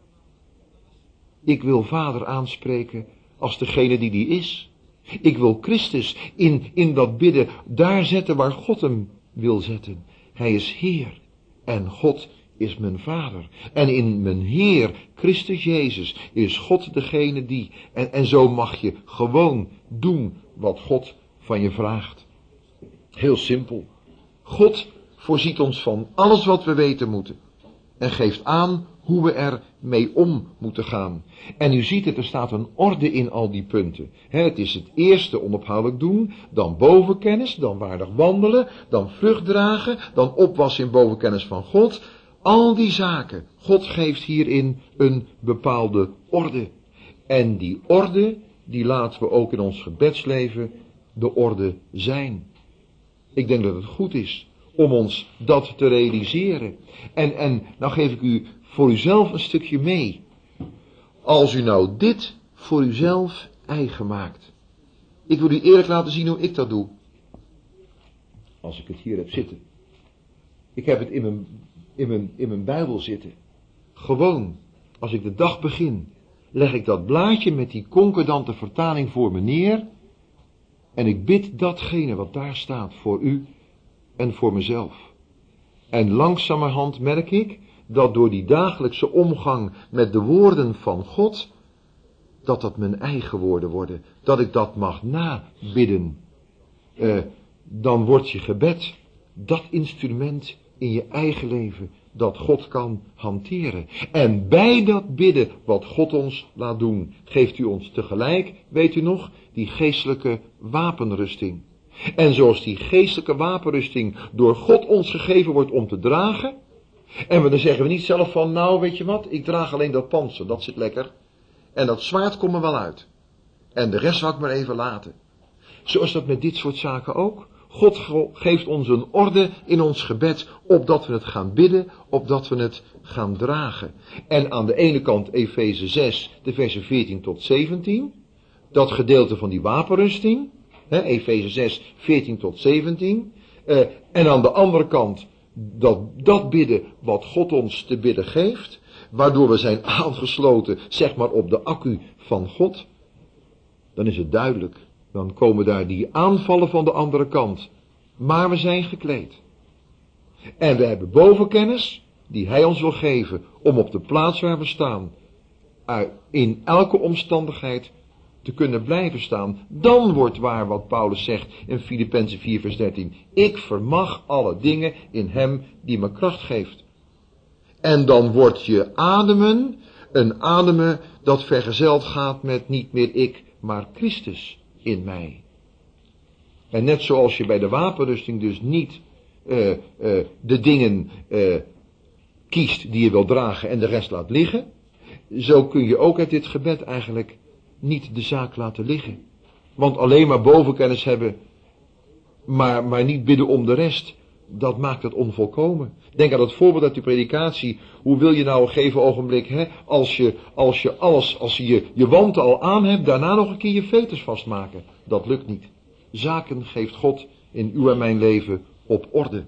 Ik wil Vader aanspreken als degene die is. Ik wil Christus in dat bidden daar zetten waar God hem wil zetten. Hij is Heer en God is mijn Vader. En in mijn Heer, Christus Jezus, is God degene die. En zo mag je gewoon doen wat God van je vraagt. Heel simpel. God voorziet ons van alles wat we weten moeten. en geeft aan hoe we er mee om moeten gaan. En u ziet het, er staat een orde in al die punten. Het is het eerste onophoudelijk doen, dan bovenkennis, dan waardig wandelen, dan vrucht dragen, dan opwassen in bovenkennis van God. Al die zaken, God geeft hierin een bepaalde orde. En die orde, die laten we ook in ons gebedsleven de orde zijn. Ik denk dat het goed is om ons dat te realiseren. En nou geef ik u voor uzelf een stukje mee. Als u nou dit voor uzelf eigen maakt. Ik wil u eerlijk laten zien hoe ik dat doe. Als ik het hier heb zitten. Ik heb het in mijn Bijbel zitten. Gewoon, als ik de dag begin, leg ik dat blaadje met die concordante vertaling voor me neer. En ik bid datgene wat daar staat voor u en voor mezelf. En langzamerhand merk ik dat door die dagelijkse omgang met de woorden van God, dat mijn eigen woorden worden. Dat ik dat mag nabidden. Dan wordt je gebed dat instrument in je eigen leven dat God kan hanteren. En bij dat bidden wat God ons laat doen, geeft u ons tegelijk, weet u nog, die geestelijke wapenrusting. En zoals die geestelijke wapenrusting door God ons gegeven wordt om te dragen, en dan zeggen we niet zelf van, nou weet je wat, ik draag alleen dat pantser, dat zit lekker. En dat zwaard komt er wel uit. En de rest zal ik maar even laten. Zo is dat met dit soort zaken ook. God geeft ons een orde in ons gebed, opdat we het gaan bidden, opdat we het gaan dragen. En aan de ene kant Efeze 6, de versen 14 tot 17, dat gedeelte van die wapenrusting, Efeze 6, 14 tot 17, en aan de andere kant dat bidden wat God ons te bidden geeft, waardoor we zijn aangesloten, zeg maar, op de accu van God, dan is het duidelijk. Dan komen daar die aanvallen van de andere kant. Maar we zijn gekleed. En we hebben bovenkennis, die hij ons wil geven, om op de plaats waar we staan, in elke omstandigheid te kunnen blijven staan. Dan wordt waar wat Paulus zegt in Filippenzen 4 vers 13. Ik vermag alle dingen in hem die me kracht geeft. En dan wordt je ademen een ademen dat vergezeld gaat met niet meer ik, maar Christus in mij. En net zoals je bij de wapenrusting dus niet de dingen kiest die je wil dragen en de rest laat liggen, zo kun je ook uit dit gebed eigenlijk niet de zaak laten liggen. Want alleen maar bovenkennis hebben, maar niet bidden om de rest, dat maakt het onvolkomen. Denk aan het voorbeeld uit de predikatie. Hoe wil je nou een gegeven ogenblik, als je je wanten al aan hebt, daarna nog een keer je veters vastmaken? Dat lukt niet. Zaken geeft God in uw en mijn leven op orde.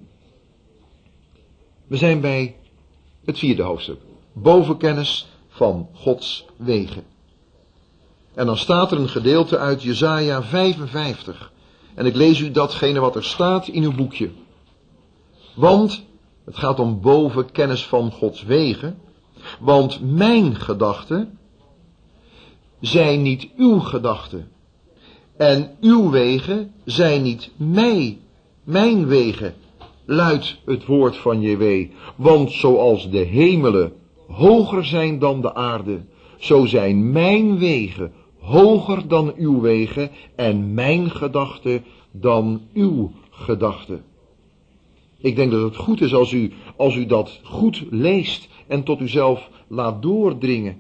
We zijn bij het 4e hoofdstuk. Bovenkennis van Gods wegen. En dan staat er een gedeelte uit Jesaja 55. En ik lees u datgene wat er staat in uw boekje. Want het gaat om bovenkennis van Gods wegen. Want mijn gedachten zijn niet uw gedachten. En uw wegen zijn niet mijn wegen, luidt het woord van JW. Want zoals de hemelen hoger zijn dan de aarde, zo zijn mijn wegen hoger dan uw wegen en mijn gedachten dan uw gedachten. Ik denk dat het goed is als u dat goed leest en tot uzelf laat doordringen.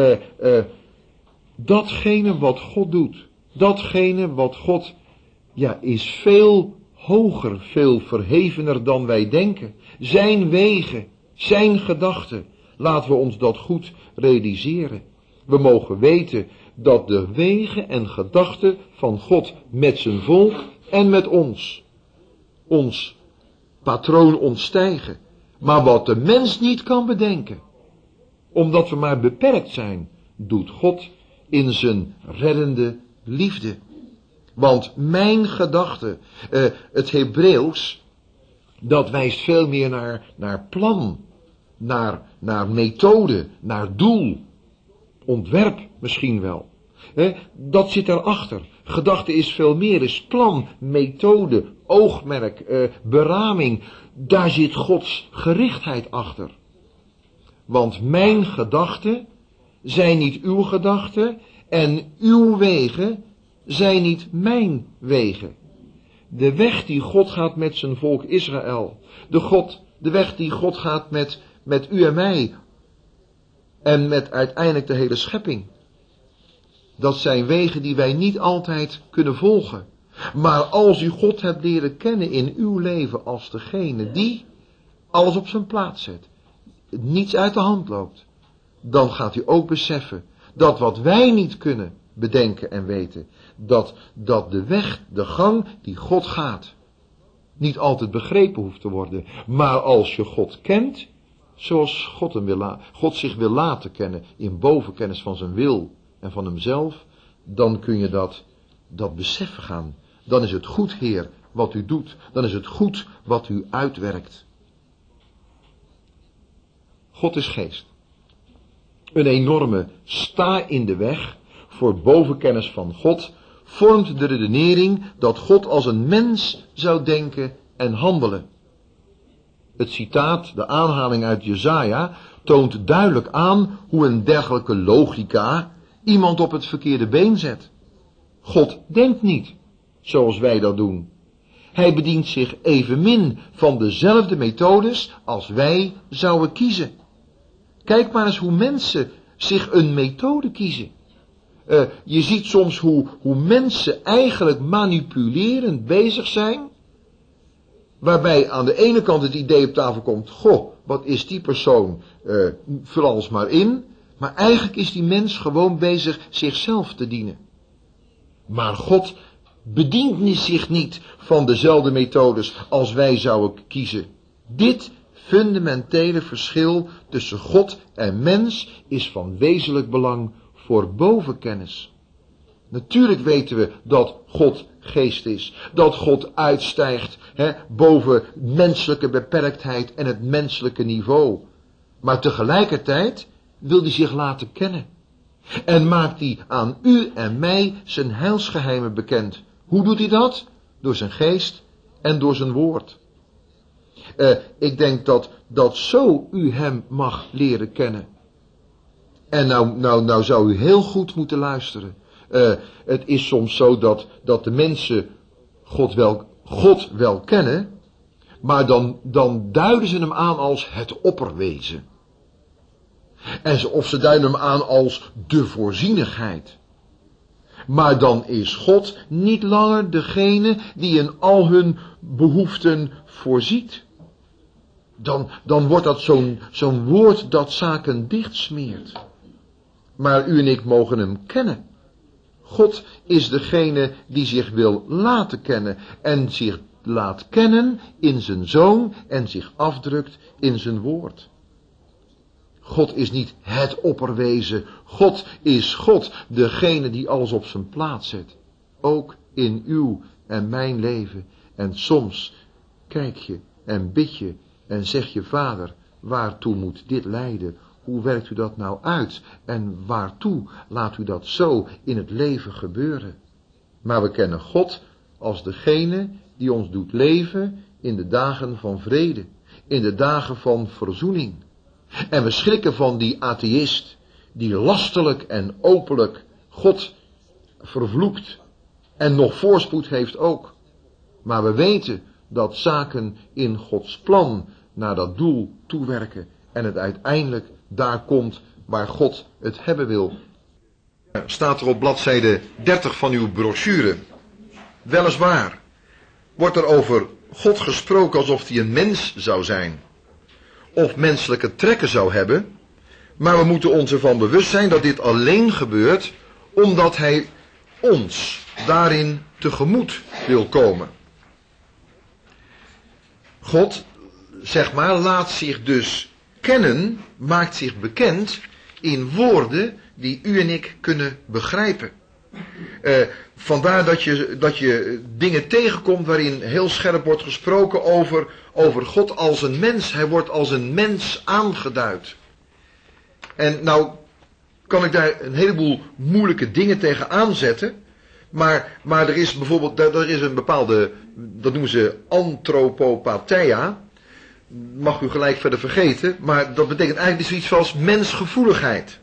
Datgene wat God doet, datgene wat God, is veel hoger, veel verhevener dan wij denken. Zijn wegen, zijn gedachten, laten we ons dat goed realiseren. We mogen weten dat de wegen en gedachten van God met zijn volk en met ons patroon ontstijgen. Maar wat de mens niet kan bedenken, omdat we maar beperkt zijn, doet God in zijn reddende liefde. Want mijn gedachte, het Hebreeuws, dat wijst veel meer naar plan, naar methode, naar doel, ontwerp misschien wel. Dat zit daarachter. Gedachte is veel meer, is plan, methode, oogmerk, beraming. Daar zit Gods gerichtheid achter. Want mijn gedachten zijn niet uw gedachten en uw wegen zijn niet mijn wegen. De weg die God gaat met zijn volk Israël, de weg die God gaat met u en mij en met uiteindelijk de hele schepping. Dat zijn wegen die wij niet altijd kunnen volgen. Maar als u God hebt leren kennen in uw leven als degene die alles op zijn plaats zet, niets uit de hand loopt, dan gaat u ook beseffen dat wat wij niet kunnen bedenken en weten, dat de weg, de gang die God gaat, niet altijd begrepen hoeft te worden. Maar als je God kent, zoals God zich wil laten kennen, in bovenkennis van zijn wil en van hemzelf, dan kun je dat beseffen gaan. Dan is het goed, Heer, wat u doet. Dan is het goed wat u uitwerkt. God is geest. Een enorme sta in de weg voor bovenkennis van God vormt de redenering dat God als een mens zou denken en handelen. Het citaat, de aanhaling uit Jesaja, toont duidelijk aan hoe een dergelijke logica iemand op het verkeerde been zet. God denkt niet zoals wij dat doen. Hij bedient zich evenmin van dezelfde methodes als wij zouden kiezen. Kijk maar eens hoe mensen zich een methode kiezen. Je ziet soms hoe mensen eigenlijk manipulerend bezig zijn, waarbij aan de ene kant het idee op tafel komt, goh, wat is die persoon, vul alles maar in, maar eigenlijk is die mens gewoon bezig zichzelf te dienen. Maar God bedient zich niet van dezelfde methodes als wij zouden kiezen. Dit fundamentele verschil tussen God en mens is van wezenlijk belang voor bovenkennis. Natuurlijk weten we dat God geest is, dat God uitstijgt boven menselijke beperktheid en het menselijke niveau. Maar tegelijkertijd wil hij zich laten kennen. En maakt hij aan u en mij zijn heilsgeheimen bekend. Hoe doet hij dat? Door zijn geest en door zijn woord. Ik denk dat zo u hem mag leren kennen. En nou zou u heel goed moeten luisteren. Het is soms zo dat de mensen God wel kennen, maar dan duiden ze hem aan als het opperwezen. Of ze duiden hem aan als de voorzienigheid. Maar dan is God niet langer degene die in al hun behoeften voorziet. Dan wordt dat zo'n woord dat zaken dichtsmeert. Maar u en ik mogen hem kennen. God is degene die zich wil laten kennen en zich laat kennen in zijn Zoon en zich afdrukt in zijn woord. God is niet het opperwezen. God is God, degene die alles op zijn plaats zet. Ook in uw en mijn leven. En soms kijk je en bid je en zeg je, Vader, waartoe moet dit leiden? Hoe werkt u dat nou uit? En waartoe laat u dat zo in het leven gebeuren? Maar we kennen God als degene die ons doet leven in de dagen van vrede, in de dagen van verzoening. En we schrikken van die atheïst, die lastelijk en openlijk God vervloekt en nog voorspoed heeft ook. Maar we weten dat zaken in Gods plan naar dat doel toewerken en het uiteindelijk daar komt waar God het hebben wil. Staat er op bladzijde 30 van uw brochure. Weliswaar wordt er over God gesproken alsof hij een mens zou zijn, of menselijke trekken zou hebben, maar we moeten ons ervan bewust zijn dat dit alleen gebeurt omdat hij ons daarin tegemoet wil komen. God, laat zich dus kennen, maakt zich bekend in woorden die u en ik kunnen begrijpen. Vandaar dat je dingen tegenkomt waarin heel scherp wordt gesproken over God als een mens. Hij wordt als een mens aangeduid. En nou kan ik daar een heleboel moeilijke dingen tegen aanzetten. Maar er is bijvoorbeeld, er is een bepaalde, dat noemen ze anthropopatheia. mag u gelijk verder vergeten, maar dat betekent eigenlijk zoiets als mensgevoeligheid.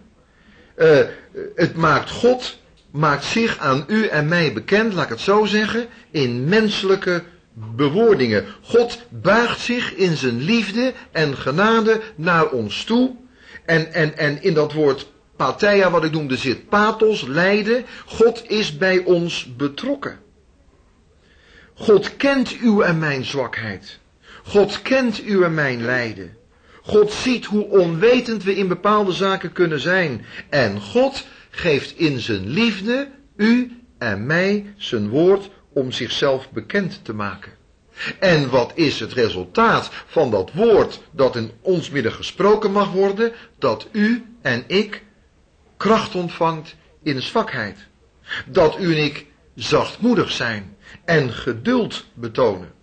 God maakt zich aan u en mij bekend, laat ik het zo zeggen, in menselijke bewoordingen. God buigt zich in zijn liefde en genade naar ons toe. En in dat woord patheia, wat ik noemde, zit pathos, lijden. God is bij ons betrokken. God kent uw en mijn zwakheid. God kent uw en mijn lijden. God ziet hoe onwetend we in bepaalde zaken kunnen zijn. En God geeft in zijn liefde u en mij zijn woord om zichzelf bekend te maken. En wat is het resultaat van dat woord dat in ons midden gesproken mag worden? Dat u en ik kracht ontvangt in zwakheid. Dat u en ik zachtmoedig zijn en geduld betonen.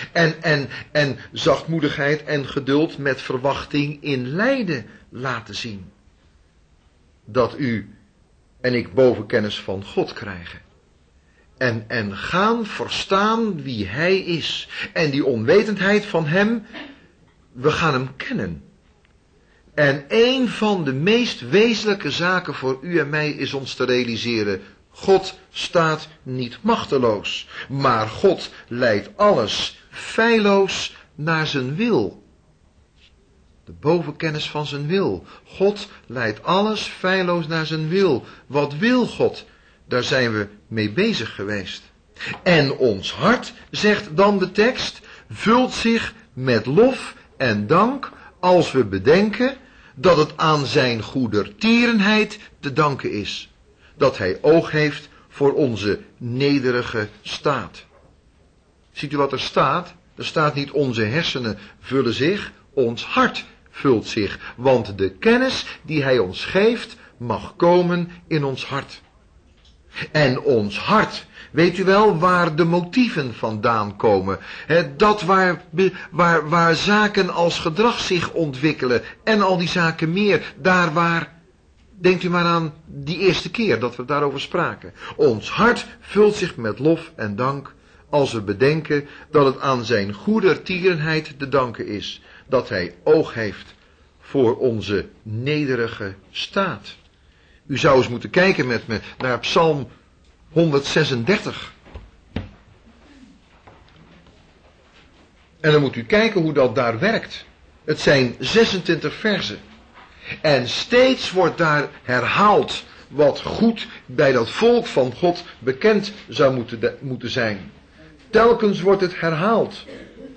En zachtmoedigheid en geduld met verwachting in lijden laten zien. Dat u en ik bovenkennis van God krijgen. En gaan verstaan wie hij is. En die onwetendheid van hem, we gaan hem kennen. En een van de meest wezenlijke zaken voor u en mij is ons te realiseren: God staat niet machteloos, maar God leidt alles feilloos naar zijn wil. De bovenkennis van zijn wil. God leidt alles feilloos naar zijn wil. Wat wil God? Daar zijn we mee bezig geweest. En ons hart, zegt dan de tekst, vult zich met lof en dank als we bedenken dat het aan zijn goedertierenheid te danken is. Dat hij oog heeft voor onze nederige staat. Ziet u wat er staat? Er staat niet onze hersenen vullen zich, ons hart vult zich. Want de kennis die hij ons geeft mag komen in ons hart. En ons hart, weet u wel waar de motieven vandaan komen? Dat waar zaken als gedrag zich ontwikkelen en al die zaken meer. Daar waar, denkt u maar aan die eerste keer dat we daarover spraken. Ons hart vult zich met lof en dank als we bedenken dat het aan zijn goedertierenheid te danken is. Dat hij oog heeft voor onze nederige staat. U zou eens moeten kijken met me naar Psalm 136. En dan moet u kijken hoe dat daar werkt. Het zijn 26 verzen. En steeds wordt daar herhaald wat goed bij dat volk van God bekend zou moeten zijn. Telkens wordt het herhaald.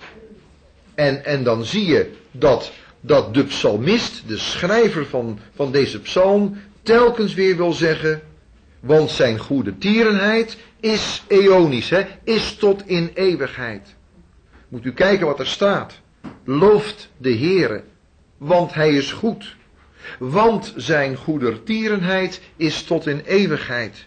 En dan zie je dat de psalmist, de schrijver van deze psalm, telkens weer wil zeggen, want zijn goedertierenheid is eonisch, is tot in eeuwigheid. Moet u kijken wat er staat. Looft de Heere, want hij is goed. Want zijn goedertierenheid is tot in eeuwigheid.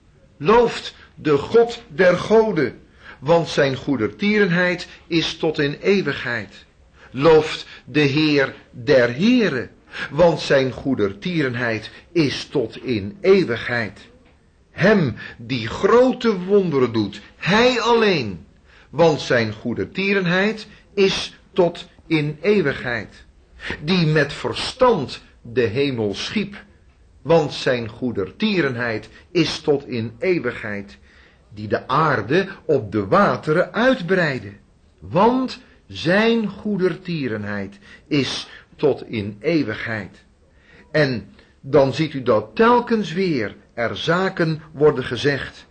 Looft de God der goden, want zijn goedertierenheid is tot in eeuwigheid. Looft de Heer der heren, want zijn goedertierenheid is tot in eeuwigheid. Hem die grote wonderen doet, hij alleen, want zijn goedertierenheid is tot in eeuwigheid. Die met verstand de hemel schiep, want zijn goedertierenheid is tot in eeuwigheid. Die de aarde op de wateren uitbreidde, want zijn goedertierenheid is tot in eeuwigheid. En dan ziet u dat telkens weer er zaken worden gezegd.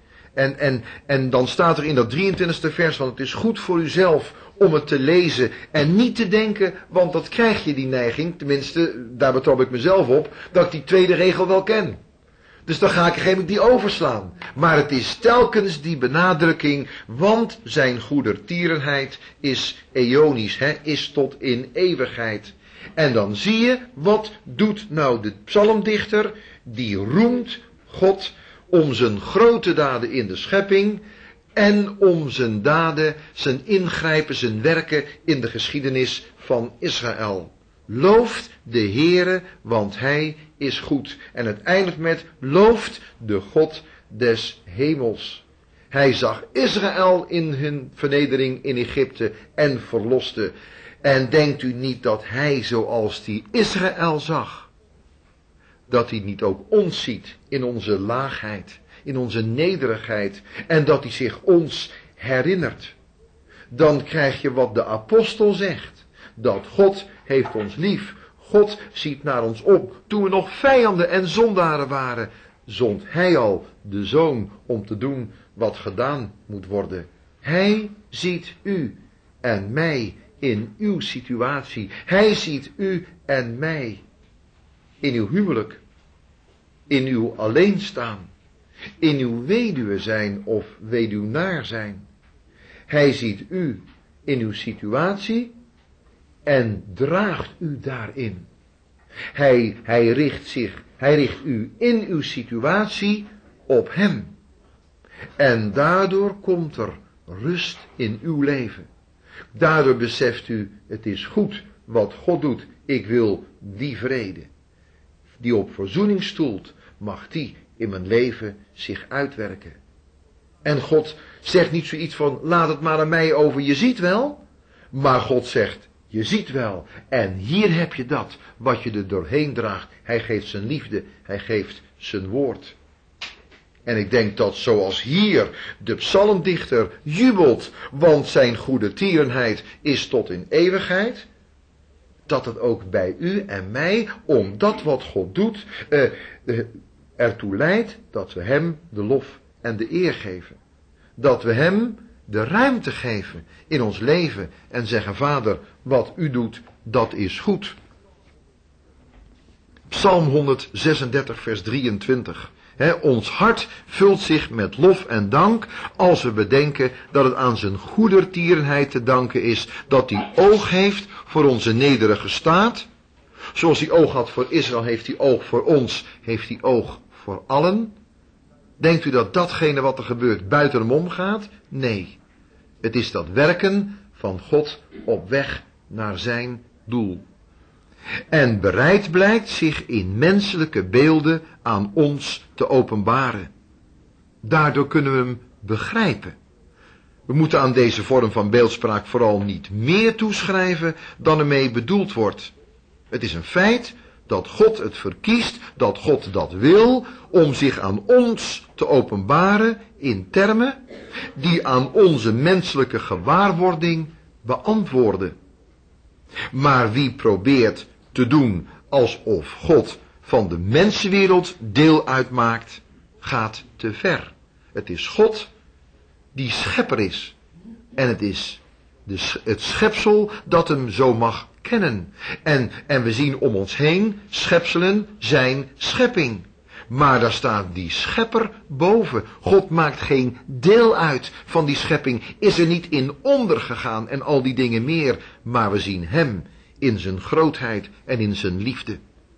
En dan staat er in dat 23e vers, want het is goed voor uzelf om het te lezen en niet te denken, want dat krijg je die neiging, tenminste, daar betrap ik mezelf op, dat ik die tweede regel wel ken. Dus dan ga ik een gegeven moment die overslaan. Maar het is telkens die benadrukking, want zijn goedertierenheid is eonisch, is tot in eeuwigheid. En dan zie je, wat doet nou de psalmdichter? Die roemt God om zijn grote daden in de schepping en om zijn daden, zijn ingrijpen, zijn werken in de geschiedenis van Israël. Looft de Heere, want hij is goed. En het eindigt met, looft de God des hemels. Hij zag Israël in hun vernedering in Egypte en verloste. En denkt u niet dat hij, zoals die Israël zag, dat hij niet ook ons ziet in onze laagheid, in onze nederigheid, en dat hij zich ons herinnert? Dan krijg je wat de apostel zegt, dat God heeft ons lief. God ziet naar ons op. Toen we nog vijanden en zondaren waren, zond hij al de Zoon om te doen wat gedaan moet worden. Hij ziet u en mij in uw situatie. Hij ziet u en mij in uw huwelijk, in uw alleenstaan, in uw weduwe zijn of weduwnaar zijn. Hij ziet u in uw situatie en draagt u daarin. Hij richt u in uw situatie op hem. En daardoor komt er rust in uw leven. Daardoor beseft u, het is goed wat God doet. Ik wil die vrede, die op verzoening stoelt, mag die in mijn leven zich uitwerken. En God zegt niet zoiets van, laat het maar aan mij over, je ziet wel. Maar God zegt, je ziet wel. En hier heb je dat, wat je er doorheen draagt. Hij geeft zijn liefde, hij geeft zijn woord. En ik denk dat zoals hier de psalmdichter jubelt, want zijn goede tierenheid is tot in eeuwigheid, dat het ook bij u en mij, om dat wat God doet, ertoe leidt dat we hem de lof en de eer geven. Dat we hem de ruimte geven in ons leven en zeggen, Vader, wat u doet, dat is goed. Psalm 136 vers 23. Ons hart vult zich met lof en dank als we bedenken dat het aan zijn goedertierenheid te danken is dat hij oog heeft voor onze nederige staat. Zoals hij oog had voor Israël, heeft hij oog voor ons, heeft hij oog voor allen. Denkt u dat datgene wat er gebeurt buiten hem omgaat? Nee, het is dat werken van God op weg naar zijn doel. En bereid blijkt zich in menselijke beelden aan ons te openbaren. Daardoor kunnen we hem begrijpen. We moeten aan deze vorm van beeldspraak vooral niet meer toeschrijven dan ermee bedoeld wordt. Het is een feit dat God het verkiest, dat God dat wil, om zich aan ons te openbaren in termen die aan onze menselijke gewaarwording beantwoorden. Maar wie probeert te doen alsof God van de mensenwereld deel uitmaakt, gaat te ver. Het is God die schepper is. En het is het schepsel dat hem zo mag kennen. En we zien om ons heen schepselen zijn schepping. Maar daar staat die schepper boven. God maakt geen deel uit van die schepping. Is er niet in ondergegaan en al die dingen meer. Maar we zien hem in zijn grootheid en in zijn liefde.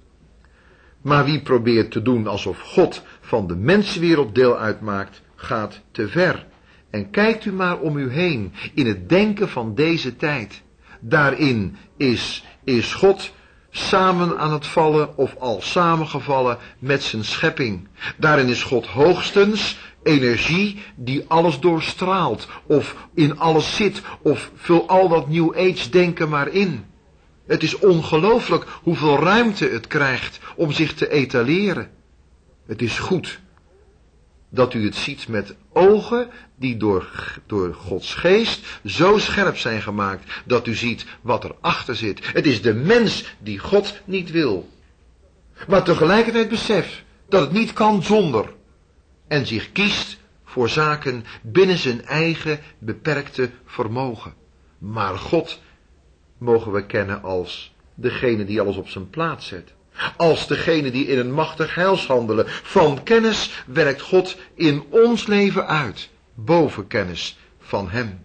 Maar wie probeert te doen alsof God van de mensenwereld deel uitmaakt, gaat te ver. En kijkt u maar om u heen in het denken van deze tijd. Daarin is God samen aan het vallen of al samengevallen met zijn schepping. Daarin is God hoogstens energie die alles doorstraalt of in alles zit of vul al dat New Age denken maar in. Het is ongelooflijk hoeveel ruimte het krijgt om zich te etaleren. Het is goed dat u het ziet met ogen die door Gods geest zo scherp zijn gemaakt dat u ziet wat erachter zit. Het is de mens die God niet wil. Maar tegelijkertijd beseft dat het niet kan zonder. En zich kiest voor zaken binnen zijn eigen beperkte vermogen. Maar God mogen we kennen als degene die alles op zijn plaats zet. Als degene die in een machtig heilshandelen van kennis werkt God in ons leven uit, boven kennis van hem.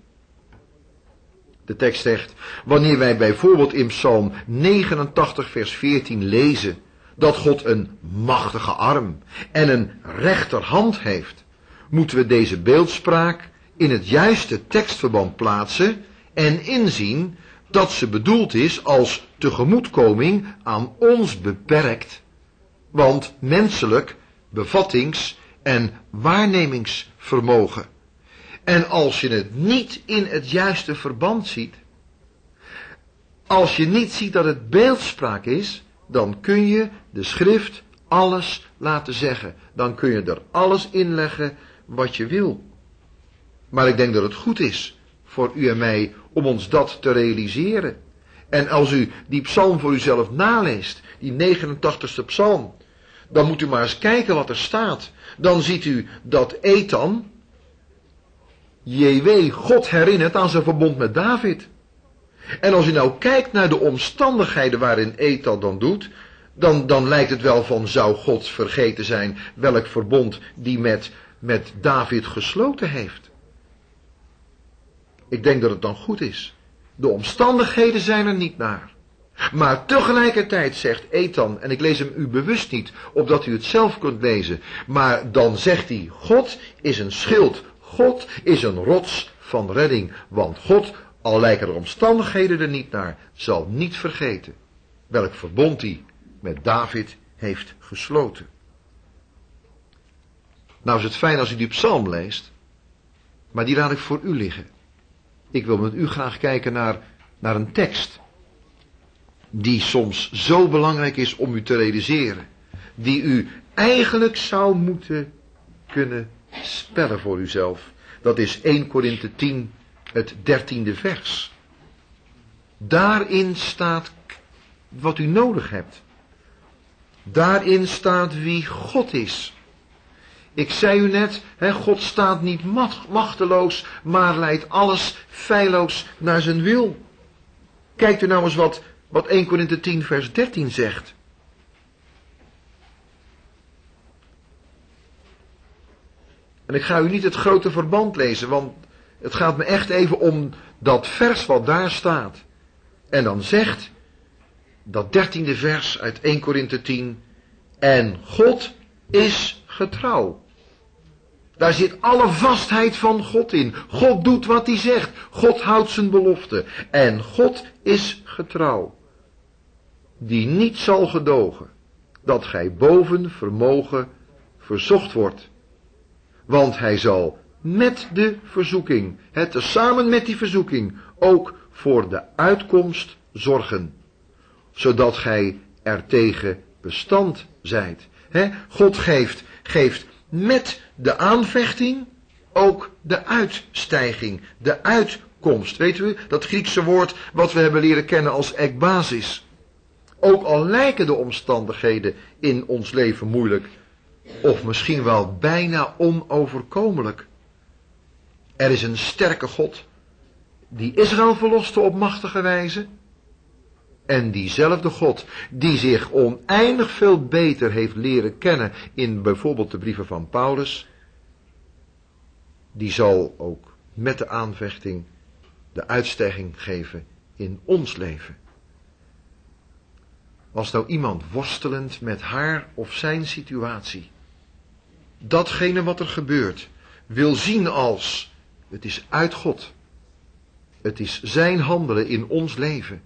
De tekst zegt, wanneer wij bijvoorbeeld in Psalm 89 vers 14 lezen dat God een machtige arm en een rechterhand heeft, moeten we deze beeldspraak in het juiste tekstverband plaatsen en inzien dat ze bedoeld is als tegemoetkoming aan ons beperkt, want menselijk bevattings- en waarnemingsvermogen. En als je het niet in het juiste verband ziet, Als je niet ziet dat het beeldspraak is, dan kun je de schrift alles laten zeggen. Dan kun je er alles inleggen wat je wil. Maar ik denk dat het goed is voor u en mij om ons dat te realiseren. En als u die psalm voor uzelf naleest, die 89ste psalm, dan moet u maar eens kijken wat er staat. Dan ziet u dat Ethan, JW, God herinnert aan zijn verbond met David. En als u nou kijkt naar de omstandigheden waarin Ethan dan doet, dan lijkt het wel van, zou God vergeten zijn welk verbond die met David gesloten heeft. Ik denk dat het dan goed is. De omstandigheden zijn er niet naar. Maar tegelijkertijd zegt Ethan, en ik lees hem u bewust niet, opdat u het zelf kunt lezen, maar dan zegt hij, God is een schild, God is een rots van redding, want God, al lijken er omstandigheden er niet naar, zal niet vergeten welk verbond hij met David heeft gesloten. Nou is het fijn als u die psalm leest, maar die laat ik voor u liggen. Ik wil met u graag kijken naar een tekst die soms zo belangrijk is om u te realiseren, die u eigenlijk zou moeten kunnen spellen voor uzelf. Dat is 1 Korinthe 10, het 13e vers. Daarin staat wat u nodig hebt. Daarin staat wie God is. Ik zei u net, God staat niet machteloos, maar leidt alles feilloos naar zijn wil. Kijkt u nou eens wat 1 Korinthe 10 vers 13 zegt. En ik ga u niet het grote verband lezen, want het gaat me echt even om dat vers wat daar staat. En dan zegt dat 13e vers uit 1 Korinthe 10, en God is getrouw. Daar zit alle vastheid van God in. God doet wat hij zegt. God houdt zijn belofte. En God is getrouw, die niet zal gedogen dat gij boven vermogen verzocht wordt. Want hij zal met de verzoeking, tezamen met die verzoeking, ook voor de uitkomst zorgen, zodat gij er tegen bestand zijt. God geeft met de aanvechting ook de uitstijging, de uitkomst. Weet u, dat Griekse woord wat we hebben leren kennen als ekbasis. Ook al lijken de omstandigheden in ons leven moeilijk, of misschien wel bijna onoverkomelijk. Er is een sterke God, die Israël verloste op machtige wijze. En diezelfde God, die zich oneindig veel beter heeft leren kennen in bijvoorbeeld de brieven van Paulus, die zal ook met de aanvechting de uitstijging geven in ons leven. Als nou iemand worstelend met haar of zijn situatie, datgene wat er gebeurt, wil zien als, het is uit God, het is zijn handelen in ons leven,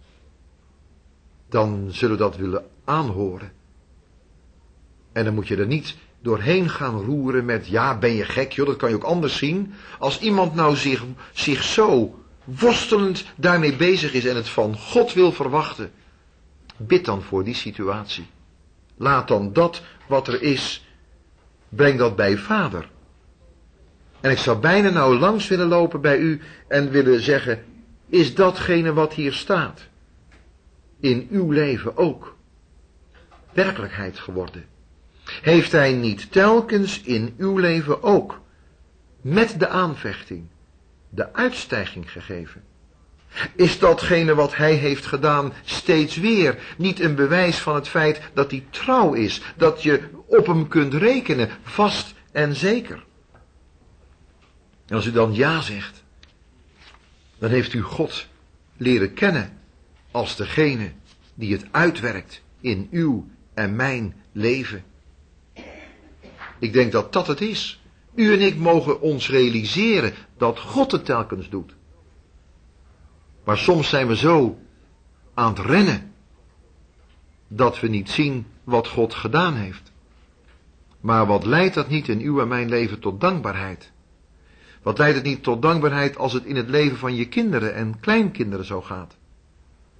dan zullen we dat willen aanhoren. En dan moet je er niet doorheen gaan roeren met, ja, ben je gek, joh, dat kan je ook anders zien. Als iemand nou zich zo worstelend daarmee bezig is en het van God wil verwachten, bid dan voor die situatie. Laat dan dat wat er is, breng dat bij Vader. En ik zou bijna nou langs willen lopen bij u en willen zeggen, is datgene wat hier staat in uw leven ook werkelijkheid geworden? Heeft hij niet telkens in uw leven ook met de aanvechting de uitstijging gegeven? Is datgene wat hij heeft gedaan steeds weer niet een bewijs van het feit dat hij trouw is, dat je op hem kunt rekenen, vast en zeker? En als u dan ja zegt, dan heeft u God leren kennen als degene die het uitwerkt in uw en mijn leven. Ik denk dat dat het is. U en ik mogen ons realiseren dat God het telkens doet. Maar soms zijn we zo aan het rennen dat we niet zien wat God gedaan heeft. Maar wat leidt dat niet in uw en mijn leven tot dankbaarheid? Wat leidt het niet tot dankbaarheid als het in het leven van je kinderen en kleinkinderen zo gaat?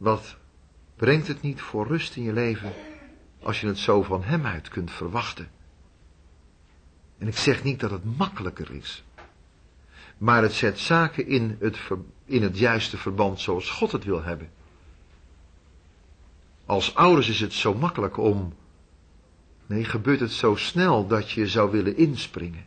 Wat brengt het niet voor rust in je leven als je het zo van hem uit kunt verwachten? En ik zeg niet dat het makkelijker is, maar het zet zaken in het juiste verband zoals God het wil hebben. Als ouders is het zo makkelijk gebeurt het zo snel dat je zou willen inspringen.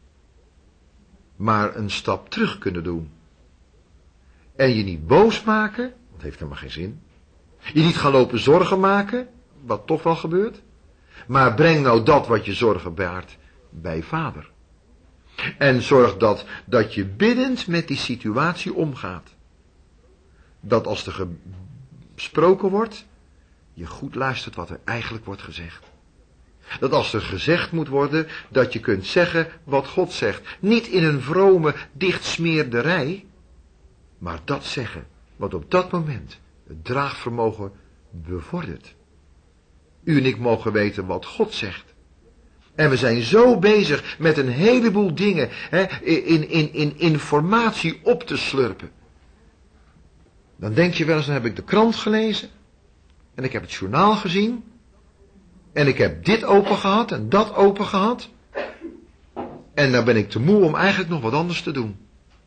Maar een stap terug kunnen doen. En je niet boos maken, dat heeft helemaal geen zin. Je niet gaan lopen zorgen maken, wat toch wel gebeurt. Maar breng nou dat wat je zorgen baart bij vader. En zorg dat je biddend met die situatie omgaat. Dat als er gesproken wordt, je goed luistert wat er eigenlijk wordt gezegd. Dat als er gezegd moet worden, dat je kunt zeggen wat God zegt. Niet in een vrome, dichtsmeerderij, maar dat zeggen wat op dat moment het draagvermogen bevordert. U en ik mogen weten wat God zegt. En we zijn zo bezig met een heleboel dingen in informatie op te slurpen. Dan denk je wel eens, dan heb ik de krant gelezen. En ik heb het journaal gezien. En ik heb dit open gehad en dat open gehad. En dan ben ik te moe om eigenlijk nog wat anders te doen.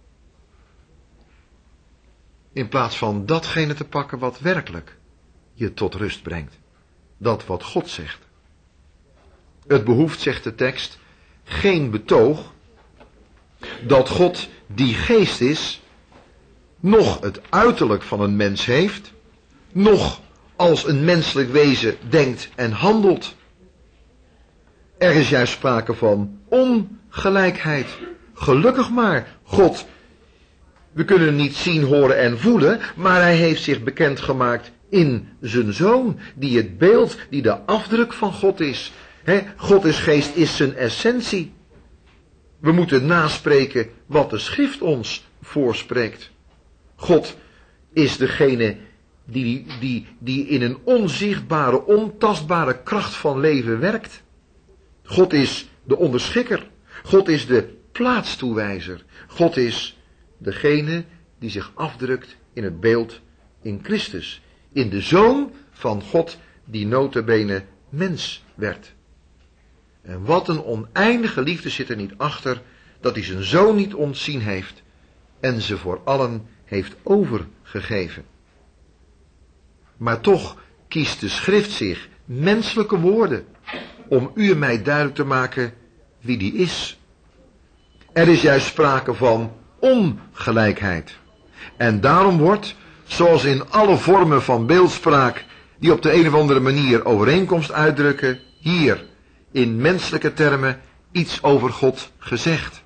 In plaats van datgene te pakken wat werkelijk je tot rust brengt. Dat wat God zegt. Het behoeft, zegt de tekst, geen betoog dat God die geest is, nog het uiterlijk van een mens heeft, nog als een menselijk wezen denkt en handelt. Er is juist sprake van ongelijkheid. Gelukkig maar, God. We kunnen hem niet zien, horen en voelen, maar hij heeft zich bekendgemaakt in zijn Zoon, die het beeld, die de afdruk van God is. God is geest, is zijn essentie. We moeten naspreken wat de schrift ons voorspreekt. God is degene die in een onzichtbare, ontastbare kracht van leven werkt. God is de onderschikker. God is de plaatstoewijzer. God is degene die zich afdrukt in het beeld in Christus. In de Zoon van God die nota bene mens werd. En wat een oneindige liefde zit er niet achter, dat hij zijn Zoon niet ontzien heeft en ze voor allen heeft overgegeven. Maar toch kiest de schrift zich menselijke woorden om u en mij duidelijk te maken wie die is. Er is juist sprake van ongelijkheid. En daarom wordt, zoals in alle vormen van beeldspraak die op de een of andere manier overeenkomst uitdrukken, hier in menselijke termen iets over God gezegd.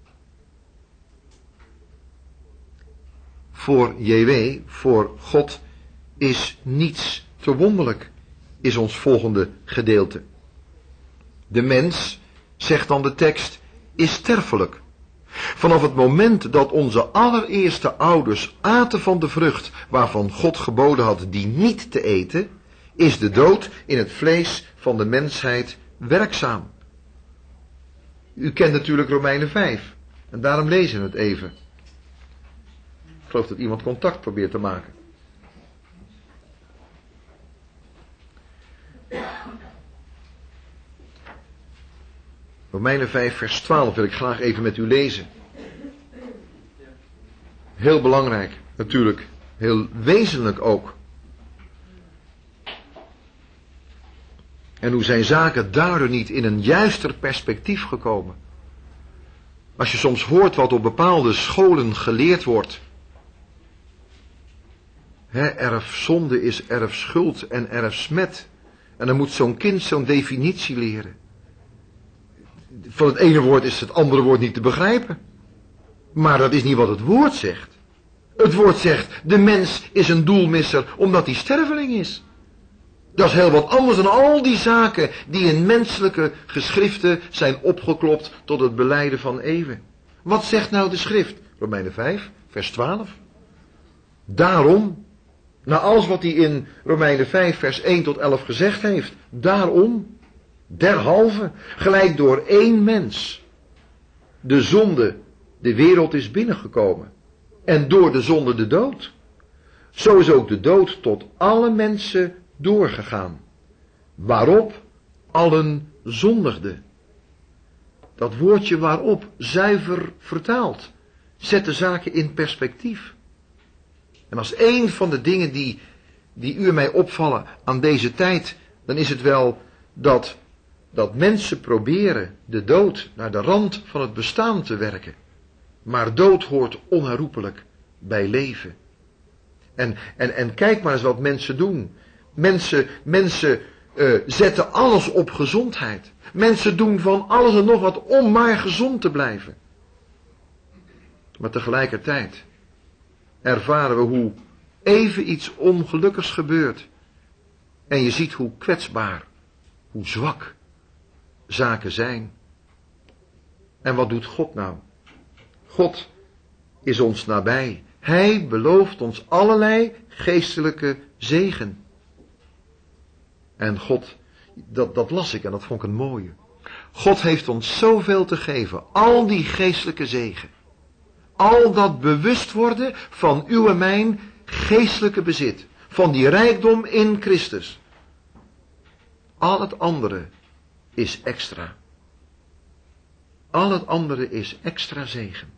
Voor JW, voor God, is niets verwonderlijk, is ons volgende gedeelte. De mens, zegt dan de tekst, is sterfelijk. Vanaf het moment dat onze allereerste ouders aten van de vrucht waarvan God geboden had die niet te eten, is de dood in het vlees van de mensheid werkzaam. U kent natuurlijk Romeinen 5 en daarom lezen we het even. Ik geloof dat iemand contact probeert te maken. Romeinen 5 vers 12 wil ik graag even met u lezen. Heel belangrijk, natuurlijk. Heel wezenlijk ook. En hoe zijn zaken daardoor niet in een juister perspectief gekomen? Als je soms hoort wat op bepaalde scholen geleerd wordt. Erfzonde is erfschuld en erfsmet. En dan moet zo'n kind zo'n definitie leren. Van het ene woord is het andere woord niet te begrijpen. Maar dat is niet wat het woord zegt. Het woord zegt, de mens is een doelmisser omdat hij sterveling is. Dat is heel wat anders dan al die zaken die in menselijke geschriften zijn opgeklopt tot het belijden van eeuwen. Wat zegt nou de schrift? Romeinen 5, vers 12. Daarom, na alles wat hij in Romeinen 5, vers 1 tot 11 gezegd heeft, daarom, derhalve, gelijk door één mens, de zonde de wereld is binnengekomen. En door de zonde de dood. zo is ook de dood tot alle mensen doorgegaan, waarop allen zondigden. Dat woordje waarop, zuiver vertaald, zet de zaken in perspectief. En als een van de dingen die u en mij opvallen aan deze tijd, dan is het wel dat mensen proberen de dood naar de rand van het bestaan te werken. Maar dood hoort onherroepelijk bij leven. En kijk maar eens wat mensen doen. Mensen zetten alles op gezondheid. Mensen doen van alles en nog wat om maar gezond te blijven. Maar tegelijkertijd ervaren we hoe even iets ongelukkigs gebeurt. En je ziet hoe kwetsbaar, hoe zwak zaken zijn. En wat doet God nou? God is ons nabij. Hij belooft ons allerlei geestelijke zegen. En God, dat las ik en dat vond ik een mooie. God heeft ons zoveel te geven. Al die geestelijke zegen. Al dat bewust worden van uw en mijn geestelijke bezit. Van die rijkdom in Christus. Al het andere is extra. Al het andere is extra zegen.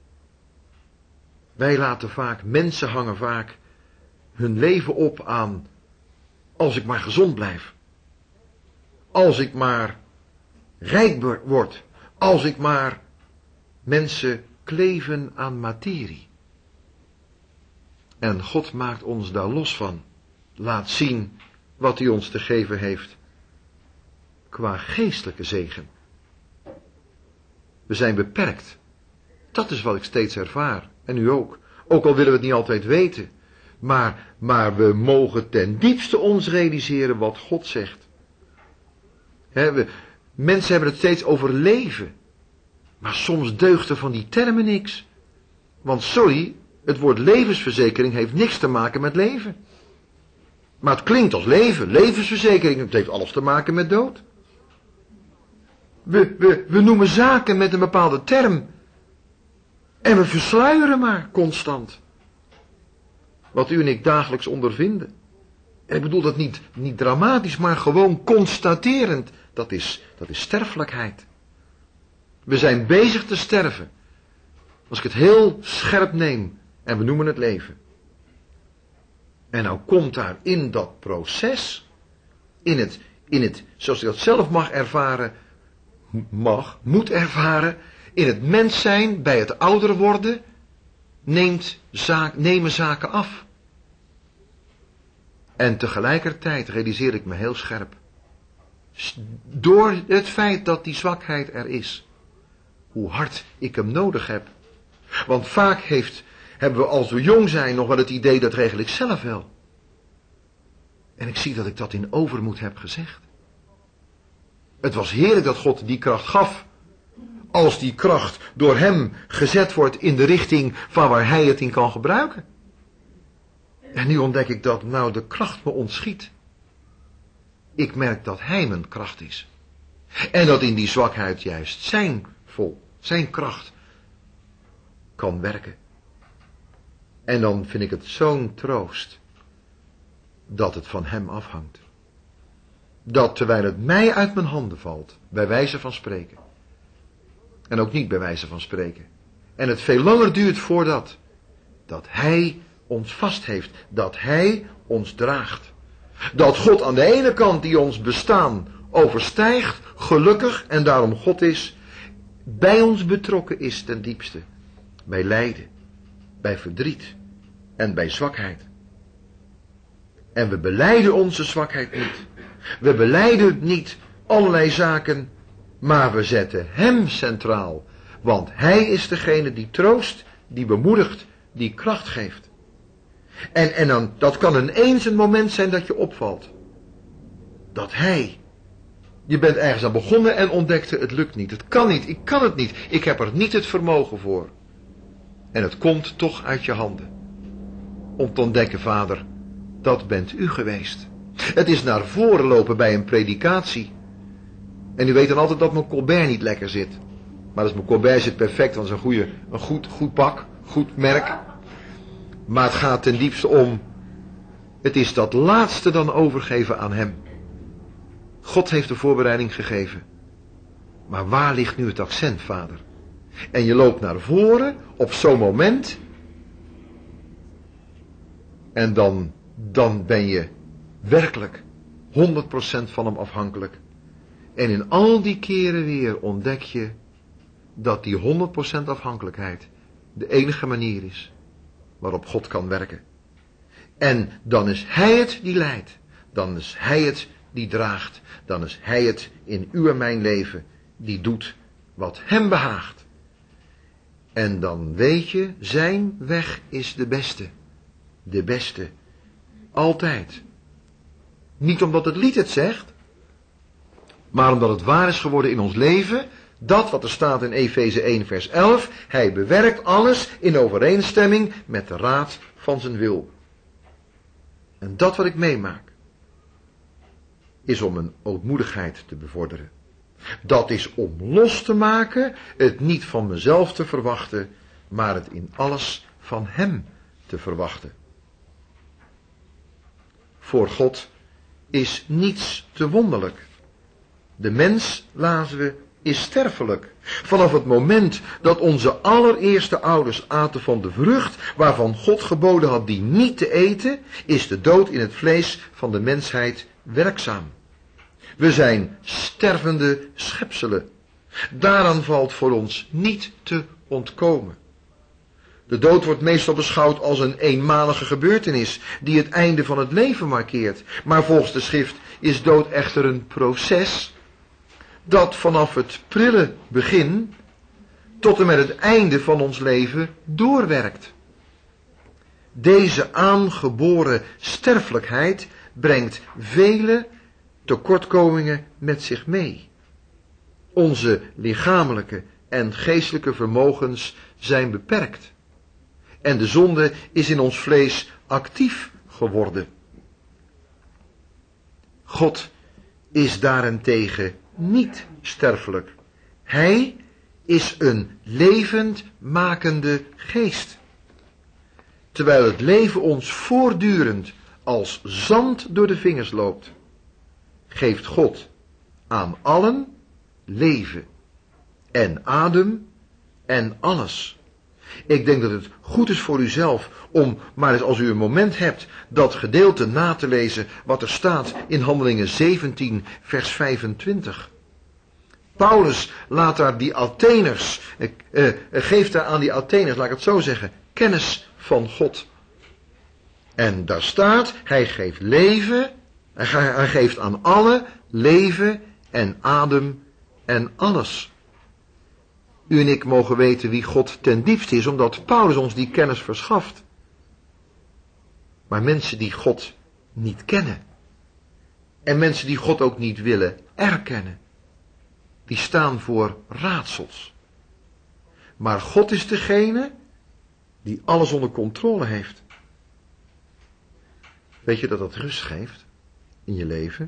Wij laten vaak, mensen hangen vaak hun leven op aan, als ik maar gezond blijf. Als ik maar rijk word. Als ik maar, mensen kleven aan materie. En God maakt ons daar los van. Laat zien wat hij ons te geven heeft. Qua geestelijke zegen. We zijn beperkt. Dat is wat ik steeds ervaar. En u ook. Ook al willen we het niet altijd weten. Maar we mogen ten diepste ons realiseren wat God zegt. Mensen hebben het steeds over leven. Maar soms deugt er van die termen niks. Want sorry, het woord levensverzekering heeft niks te maken met leven. Maar het klinkt als leven. Levensverzekering, het heeft alles te maken met dood. We noemen zaken met een bepaalde term. En we versluieren maar constant. Wat u en ik dagelijks ondervinden. En ik bedoel dat niet dramatisch, maar gewoon constaterend. Dat is sterfelijkheid. We zijn bezig te sterven. Als ik het heel scherp neem en we noemen het leven. En nou komt daar in dat proces, in het, zoals ik dat zelf mag ervaren, moet ervaren, in het mens zijn, bij het ouder worden, nemen zaken af. En tegelijkertijd realiseer ik me heel scherp, door het feit dat die zwakheid er is, hoe hard ik hem nodig heb. Want vaak hebben we als we jong zijn nog wel het idee, dat regel ik zelf wel. En ik zie dat ik dat in overmoed heb gezegd. Het was heerlijk dat God die kracht gaf. Als die kracht door hem gezet wordt in de richting van waar hij het in kan gebruiken. En nu ontdek ik dat de kracht me ontschiet. Ik merk dat hij mijn kracht is. En dat in die zwakheid juist zijn kracht kan werken. En dan vind ik het zo'n troost dat het van hem afhangt. Dat terwijl het mij uit mijn handen valt, bij wijze van spreken, en ook niet bij wijze van spreken, en het veel langer duurt voordat, dat hij ons vast heeft, dat hij ons draagt. Dat God aan de ene kant die ons bestaan overstijgt, gelukkig en daarom God is, bij ons betrokken is ten diepste. Bij lijden, bij verdriet en bij zwakheid. En we belijden onze zwakheid niet. We belijden niet allerlei zaken, maar we zetten hem centraal. Want hij is degene die troost, die bemoedigt, die kracht geeft. En dan, dat kan ineens een moment zijn dat je opvalt. Dat je bent ergens aan begonnen en ontdekte, het lukt niet. Het kan niet, ik kan het niet. Ik heb er niet het vermogen voor. En het komt toch uit je handen. Om te ontdekken, Vader, dat bent u geweest. Het is naar voren lopen bij een predikatie. En u weet dan altijd dat mijn colbert niet lekker zit. Maar als mijn colbert zit perfect, want het is een goed pak, goed merk. Maar het gaat ten diepste om Het is dat laatste dan overgeven aan hem. God heeft de voorbereiding gegeven. Maar waar ligt nu het accent, vader? En je loopt naar voren op zo'n moment. En dan ben je werkelijk 100% van hem afhankelijk. En in al die keren weer ontdek je dat die 100% afhankelijkheid de enige manier is waarop God kan werken. En dan is hij het die leidt. Dan is hij het die draagt. Dan is hij het in uw en mijn leven die doet wat hem behaagt. En dan weet je, zijn weg is de beste. De beste. Altijd. Niet omdat het lied het zegt, maar omdat het waar is geworden in ons leven. Dat wat er staat in Efeze 1 vers 11. Hij bewerkt alles in overeenstemming met de raad van zijn wil. En dat wat ik meemaak, is om een ootmoedigheid te bevorderen. Dat is om los te maken, het niet van mezelf te verwachten, maar het in alles van hem te verwachten. Voor God is niets te wonderlijk. De mens, lazen we, is sterfelijk. Vanaf het moment dat onze allereerste ouders aten van de vrucht, waarvan God geboden had die niet te eten, is de dood in het vlees van de mensheid werkzaam. We zijn stervende schepselen. Daaraan valt voor ons niet te ontkomen. De dood wordt meestal beschouwd als een eenmalige gebeurtenis die het einde van het leven markeert. Maar volgens de schrift is dood echter een proces dat vanaf het prille begin tot en met het einde van ons leven doorwerkt. Deze aangeboren sterfelijkheid brengt vele tekortkomingen met zich mee. Onze lichamelijke en geestelijke vermogens zijn beperkt. En de zonde is in ons vlees actief geworden. God is daarentegen niet sterfelijk. Hij is een levendmakende geest. Terwijl het leven ons voortdurend als zand door de vingers loopt, geeft God aan allen leven en adem en alles. Ik denk dat het goed is voor uzelf om, maar eens als u een moment hebt, dat gedeelte na te lezen wat er staat in Handelingen 17 vers 25. Paulus laat daar die Atheners, geeft daar aan die Atheners, laat ik het zo zeggen, kennis van God. En daar staat, hij geeft leven, hij geeft aan alle leven en adem en alles. U en ik mogen weten wie God ten diepste is, omdat Paulus ons die kennis verschaft. Maar mensen die God niet kennen, en mensen die God ook niet willen erkennen, die staan voor raadsels. Maar God is degene die alles onder controle heeft. Weet je dat dat rust geeft in je leven?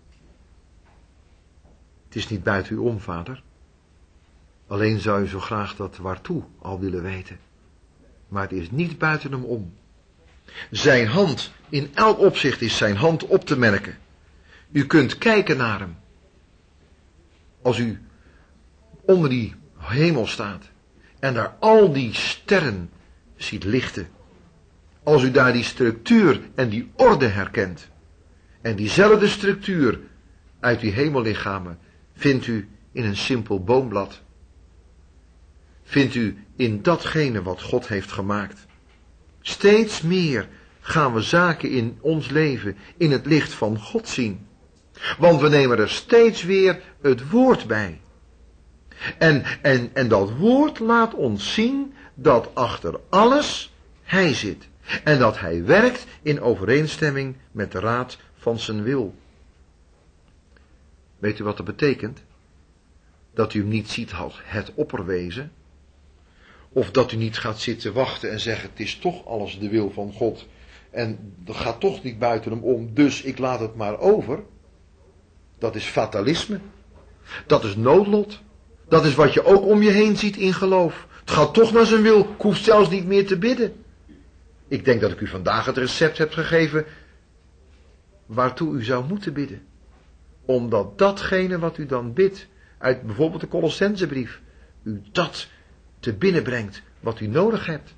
Het is niet buiten u om, vader. Alleen zou je zo graag dat waartoe al willen weten. Maar het is niet buiten hem om. Zijn hand, in elk opzicht is zijn hand op te merken. U kunt kijken naar hem. Als u onder die hemel staat en daar al die sterren ziet lichten. Als u daar die structuur en die orde herkent. En diezelfde structuur uit die hemellichamen vindt u in een simpel boomblad. Vindt u in datgene wat God heeft gemaakt. Steeds meer gaan we zaken in ons leven in het licht van God zien. Want we nemen er steeds weer het woord bij. En dat woord laat ons zien dat achter alles hij zit. En dat hij werkt in overeenstemming met de raad van zijn wil. Weet u wat dat betekent? Dat u hem niet ziet als het opperwezen. Of dat u niet gaat zitten wachten en zeggen, het is toch alles de wil van God. En dat gaat toch niet buiten hem om, dus ik laat het maar over. Dat is fatalisme. Dat is noodlot. Dat is wat je ook om je heen ziet in geloof. Het gaat toch naar zijn wil, ik hoef zelfs niet meer te bidden. Ik denk dat ik u vandaag het recept heb gegeven waartoe u zou moeten bidden. Omdat datgene wat u dan bidt, uit bijvoorbeeld de Colossensebrief, u dat te binnen brengt wat u nodig hebt.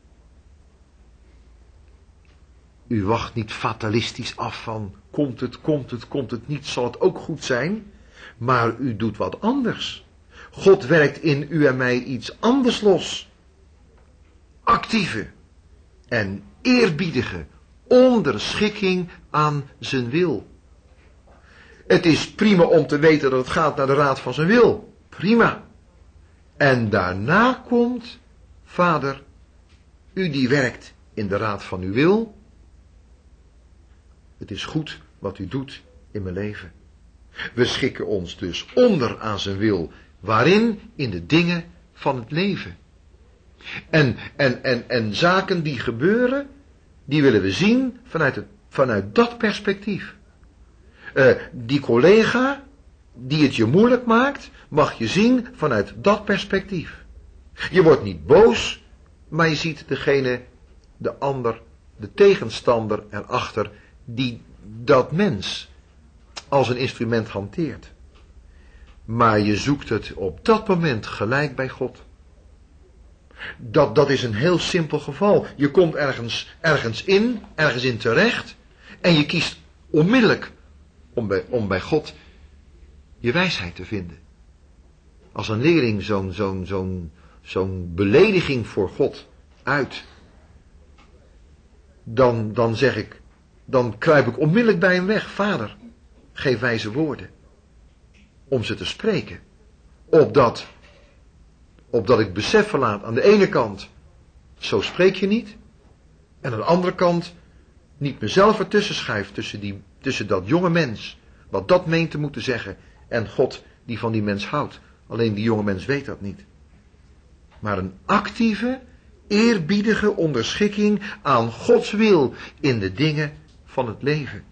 U wacht niet fatalistisch af van, komt het niet, zal het ook goed zijn. Maar u doet wat anders. God werkt in u en mij iets anders los. Actieve en eerbiedige onderschikking aan zijn wil. Het is prima om te weten dat het gaat naar de raad van zijn wil. Prima. En daarna komt, Vader, u die werkt in de raad van uw wil. Het is goed wat u doet in mijn leven. We schikken ons dus onder aan zijn wil. Waarin? In de dingen van het leven. En zaken die gebeuren, die willen we zien vanuit dat perspectief. Die collega die het je moeilijk maakt, mag je zien vanuit dat perspectief. Je wordt niet boos, maar je ziet degene, de ander, de tegenstander erachter, die dat mens als een instrument hanteert. Maar je zoekt het op dat moment gelijk bij God. Dat is een heel simpel geval. Je komt ergens in terecht en je kiest onmiddellijk om bij God je wijsheid te vinden. Als een leerling zo'n belediging voor God uit, dan zeg ik, dan kruip ik onmiddellijk bij hem weg. Vader, geef wijze woorden om ze te spreken. Opdat ik besef verlaat aan de ene kant, zo spreek je niet. En aan de andere kant niet mezelf ertussen schuif tussen dat jonge mens, wat dat meent te moeten zeggen, en God die van die mens houdt. Alleen die jonge mens weet dat niet. Maar een actieve, eerbiedige onderschikking aan Gods wil in de dingen van het leven.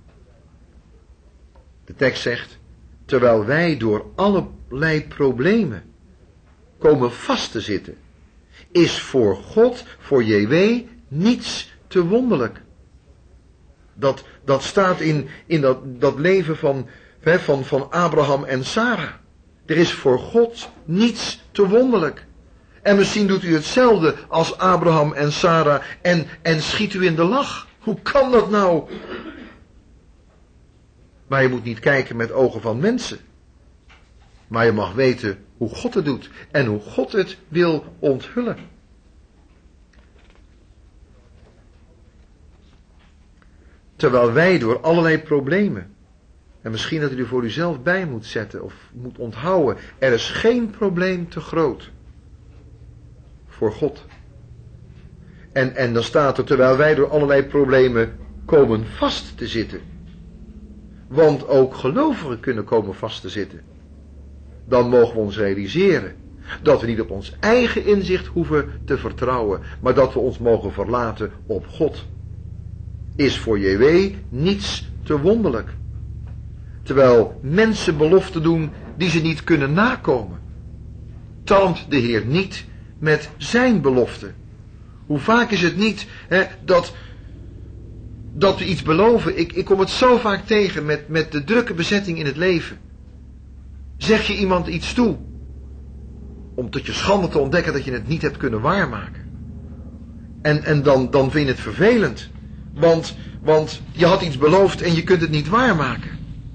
De tekst zegt, terwijl wij door allerlei problemen komen vast te zitten, is voor God, voor JW, niets te wonderlijk. Dat staat in dat leven van Abraham en Sarah. Er is voor God niets te wonderlijk. En misschien doet u hetzelfde als Abraham en Sarah en schiet u in de lach. Hoe kan dat nou? Maar je moet niet kijken met ogen van mensen. Maar je mag weten hoe God het doet en hoe God het wil onthullen. Terwijl wij door allerlei problemen, en misschien dat u er voor uzelf bij moet zetten of moet onthouden, er is geen probleem te groot voor God. En dan staat er, terwijl wij door allerlei problemen komen vast te zitten. Want ook gelovigen kunnen komen vast te zitten. Dan mogen we ons realiseren dat we niet op ons eigen inzicht hoeven te vertrouwen, maar dat we ons mogen verlaten op God. Is voor JW niets te wonderlijk. Terwijl mensen beloften doen die ze niet kunnen nakomen, talmt de Heer niet met zijn belofte. Hoe vaak is het niet dat we iets beloven. Ik kom het zo vaak tegen met de drukke bezetting in het leven. Zeg je iemand iets toe, om tot je schande te ontdekken dat je het niet hebt kunnen waarmaken. En dan vind je het vervelend. Want je had iets beloofd en je kunt het niet waarmaken.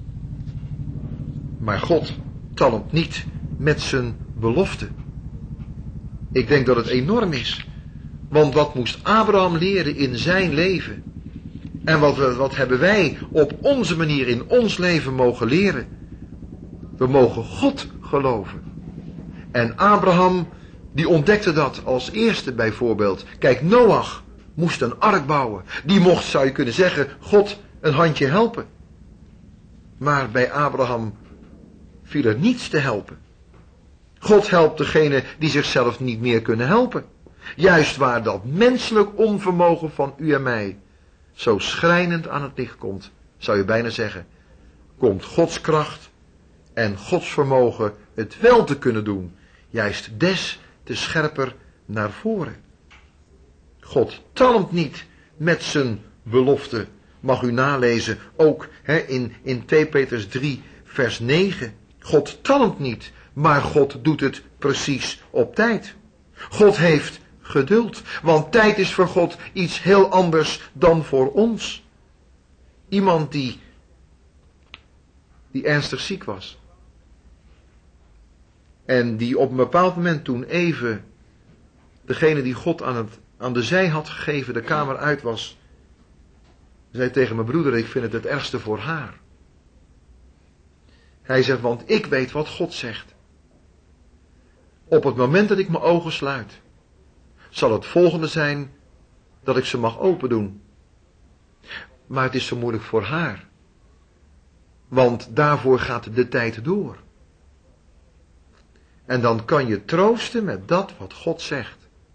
Maar God talmt niet met zijn belofte. Ik denk dat het enorm is. Want wat moest Abraham leren in zijn leven? En wat hebben wij op onze manier in ons leven mogen leren? We mogen God geloven. En Abraham, die ontdekte dat als eerste bijvoorbeeld. Kijk, Noach moest een ark bouwen. Die mocht, zou je kunnen zeggen, God een handje helpen. Maar bij Abraham viel er niets te helpen. God helpt degene die zichzelf niet meer kunnen helpen. Juist waar dat menselijk onvermogen van u en mij zo schrijnend aan het licht komt, zou je bijna zeggen, komt Gods kracht en Gods vermogen het wel te kunnen doen, juist des te scherper naar voren. God talmt niet met zijn belofte mag u nalezen, ook in 2 Petrus 3 vers 9. God talmt niet, maar God doet het precies op tijd. God heeft geduld, want tijd is voor God iets heel anders dan voor ons. Iemand die ernstig ziek was. En die op een bepaald moment toen even degene die God aan de zij had gegeven, de kamer uit was, zei tegen mijn broeder, ik vind het ergste voor haar. Hij zegt, want ik weet wat God zegt. Op het moment dat ik mijn ogen sluit, zal het volgende zijn dat ik ze mag open doen. Maar het is zo moeilijk voor haar. Want daarvoor gaat de tijd door. En dan kan je troosten met dat wat God zegt.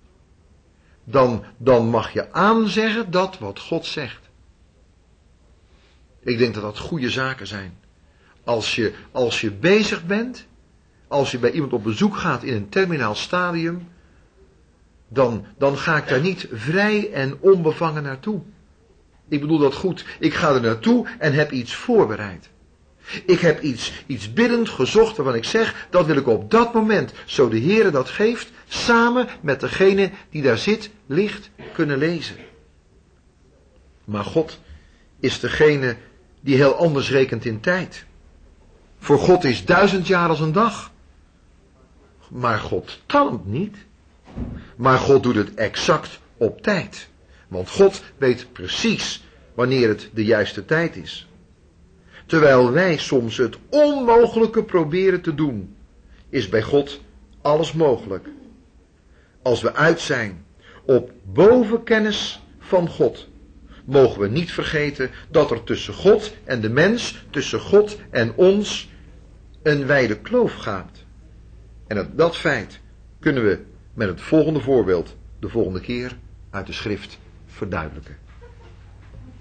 Dan mag je aanzeggen dat wat God zegt. Ik denk dat dat goede zaken zijn. Als je bezig bent, als je bij iemand op bezoek gaat in een terminaal stadium, dan ga ik daar niet vrij en onbevangen naartoe. Ik bedoel dat goed. Ik ga er naartoe en heb iets voorbereid. Ik heb iets biddend gezocht waarvan ik zeg, dat wil ik op dat moment, zo de Heere dat geeft, samen met degene die daar zit, ligt, kunnen lezen. Maar God is degene die heel anders rekent in tijd. Voor God is 1000 jaar als een dag. Maar God talmt niet. Maar God doet het exact op tijd. Want God weet precies wanneer het de juiste tijd is. Terwijl wij soms het onmogelijke proberen te doen, is bij God alles mogelijk. Als we uit zijn op bovenkennis van God, mogen we niet vergeten dat er tussen God en de mens, tussen God en ons, een wijde kloof gaat. En dat feit kunnen we met het volgende voorbeeld de volgende keer uit de schrift verduidelijken.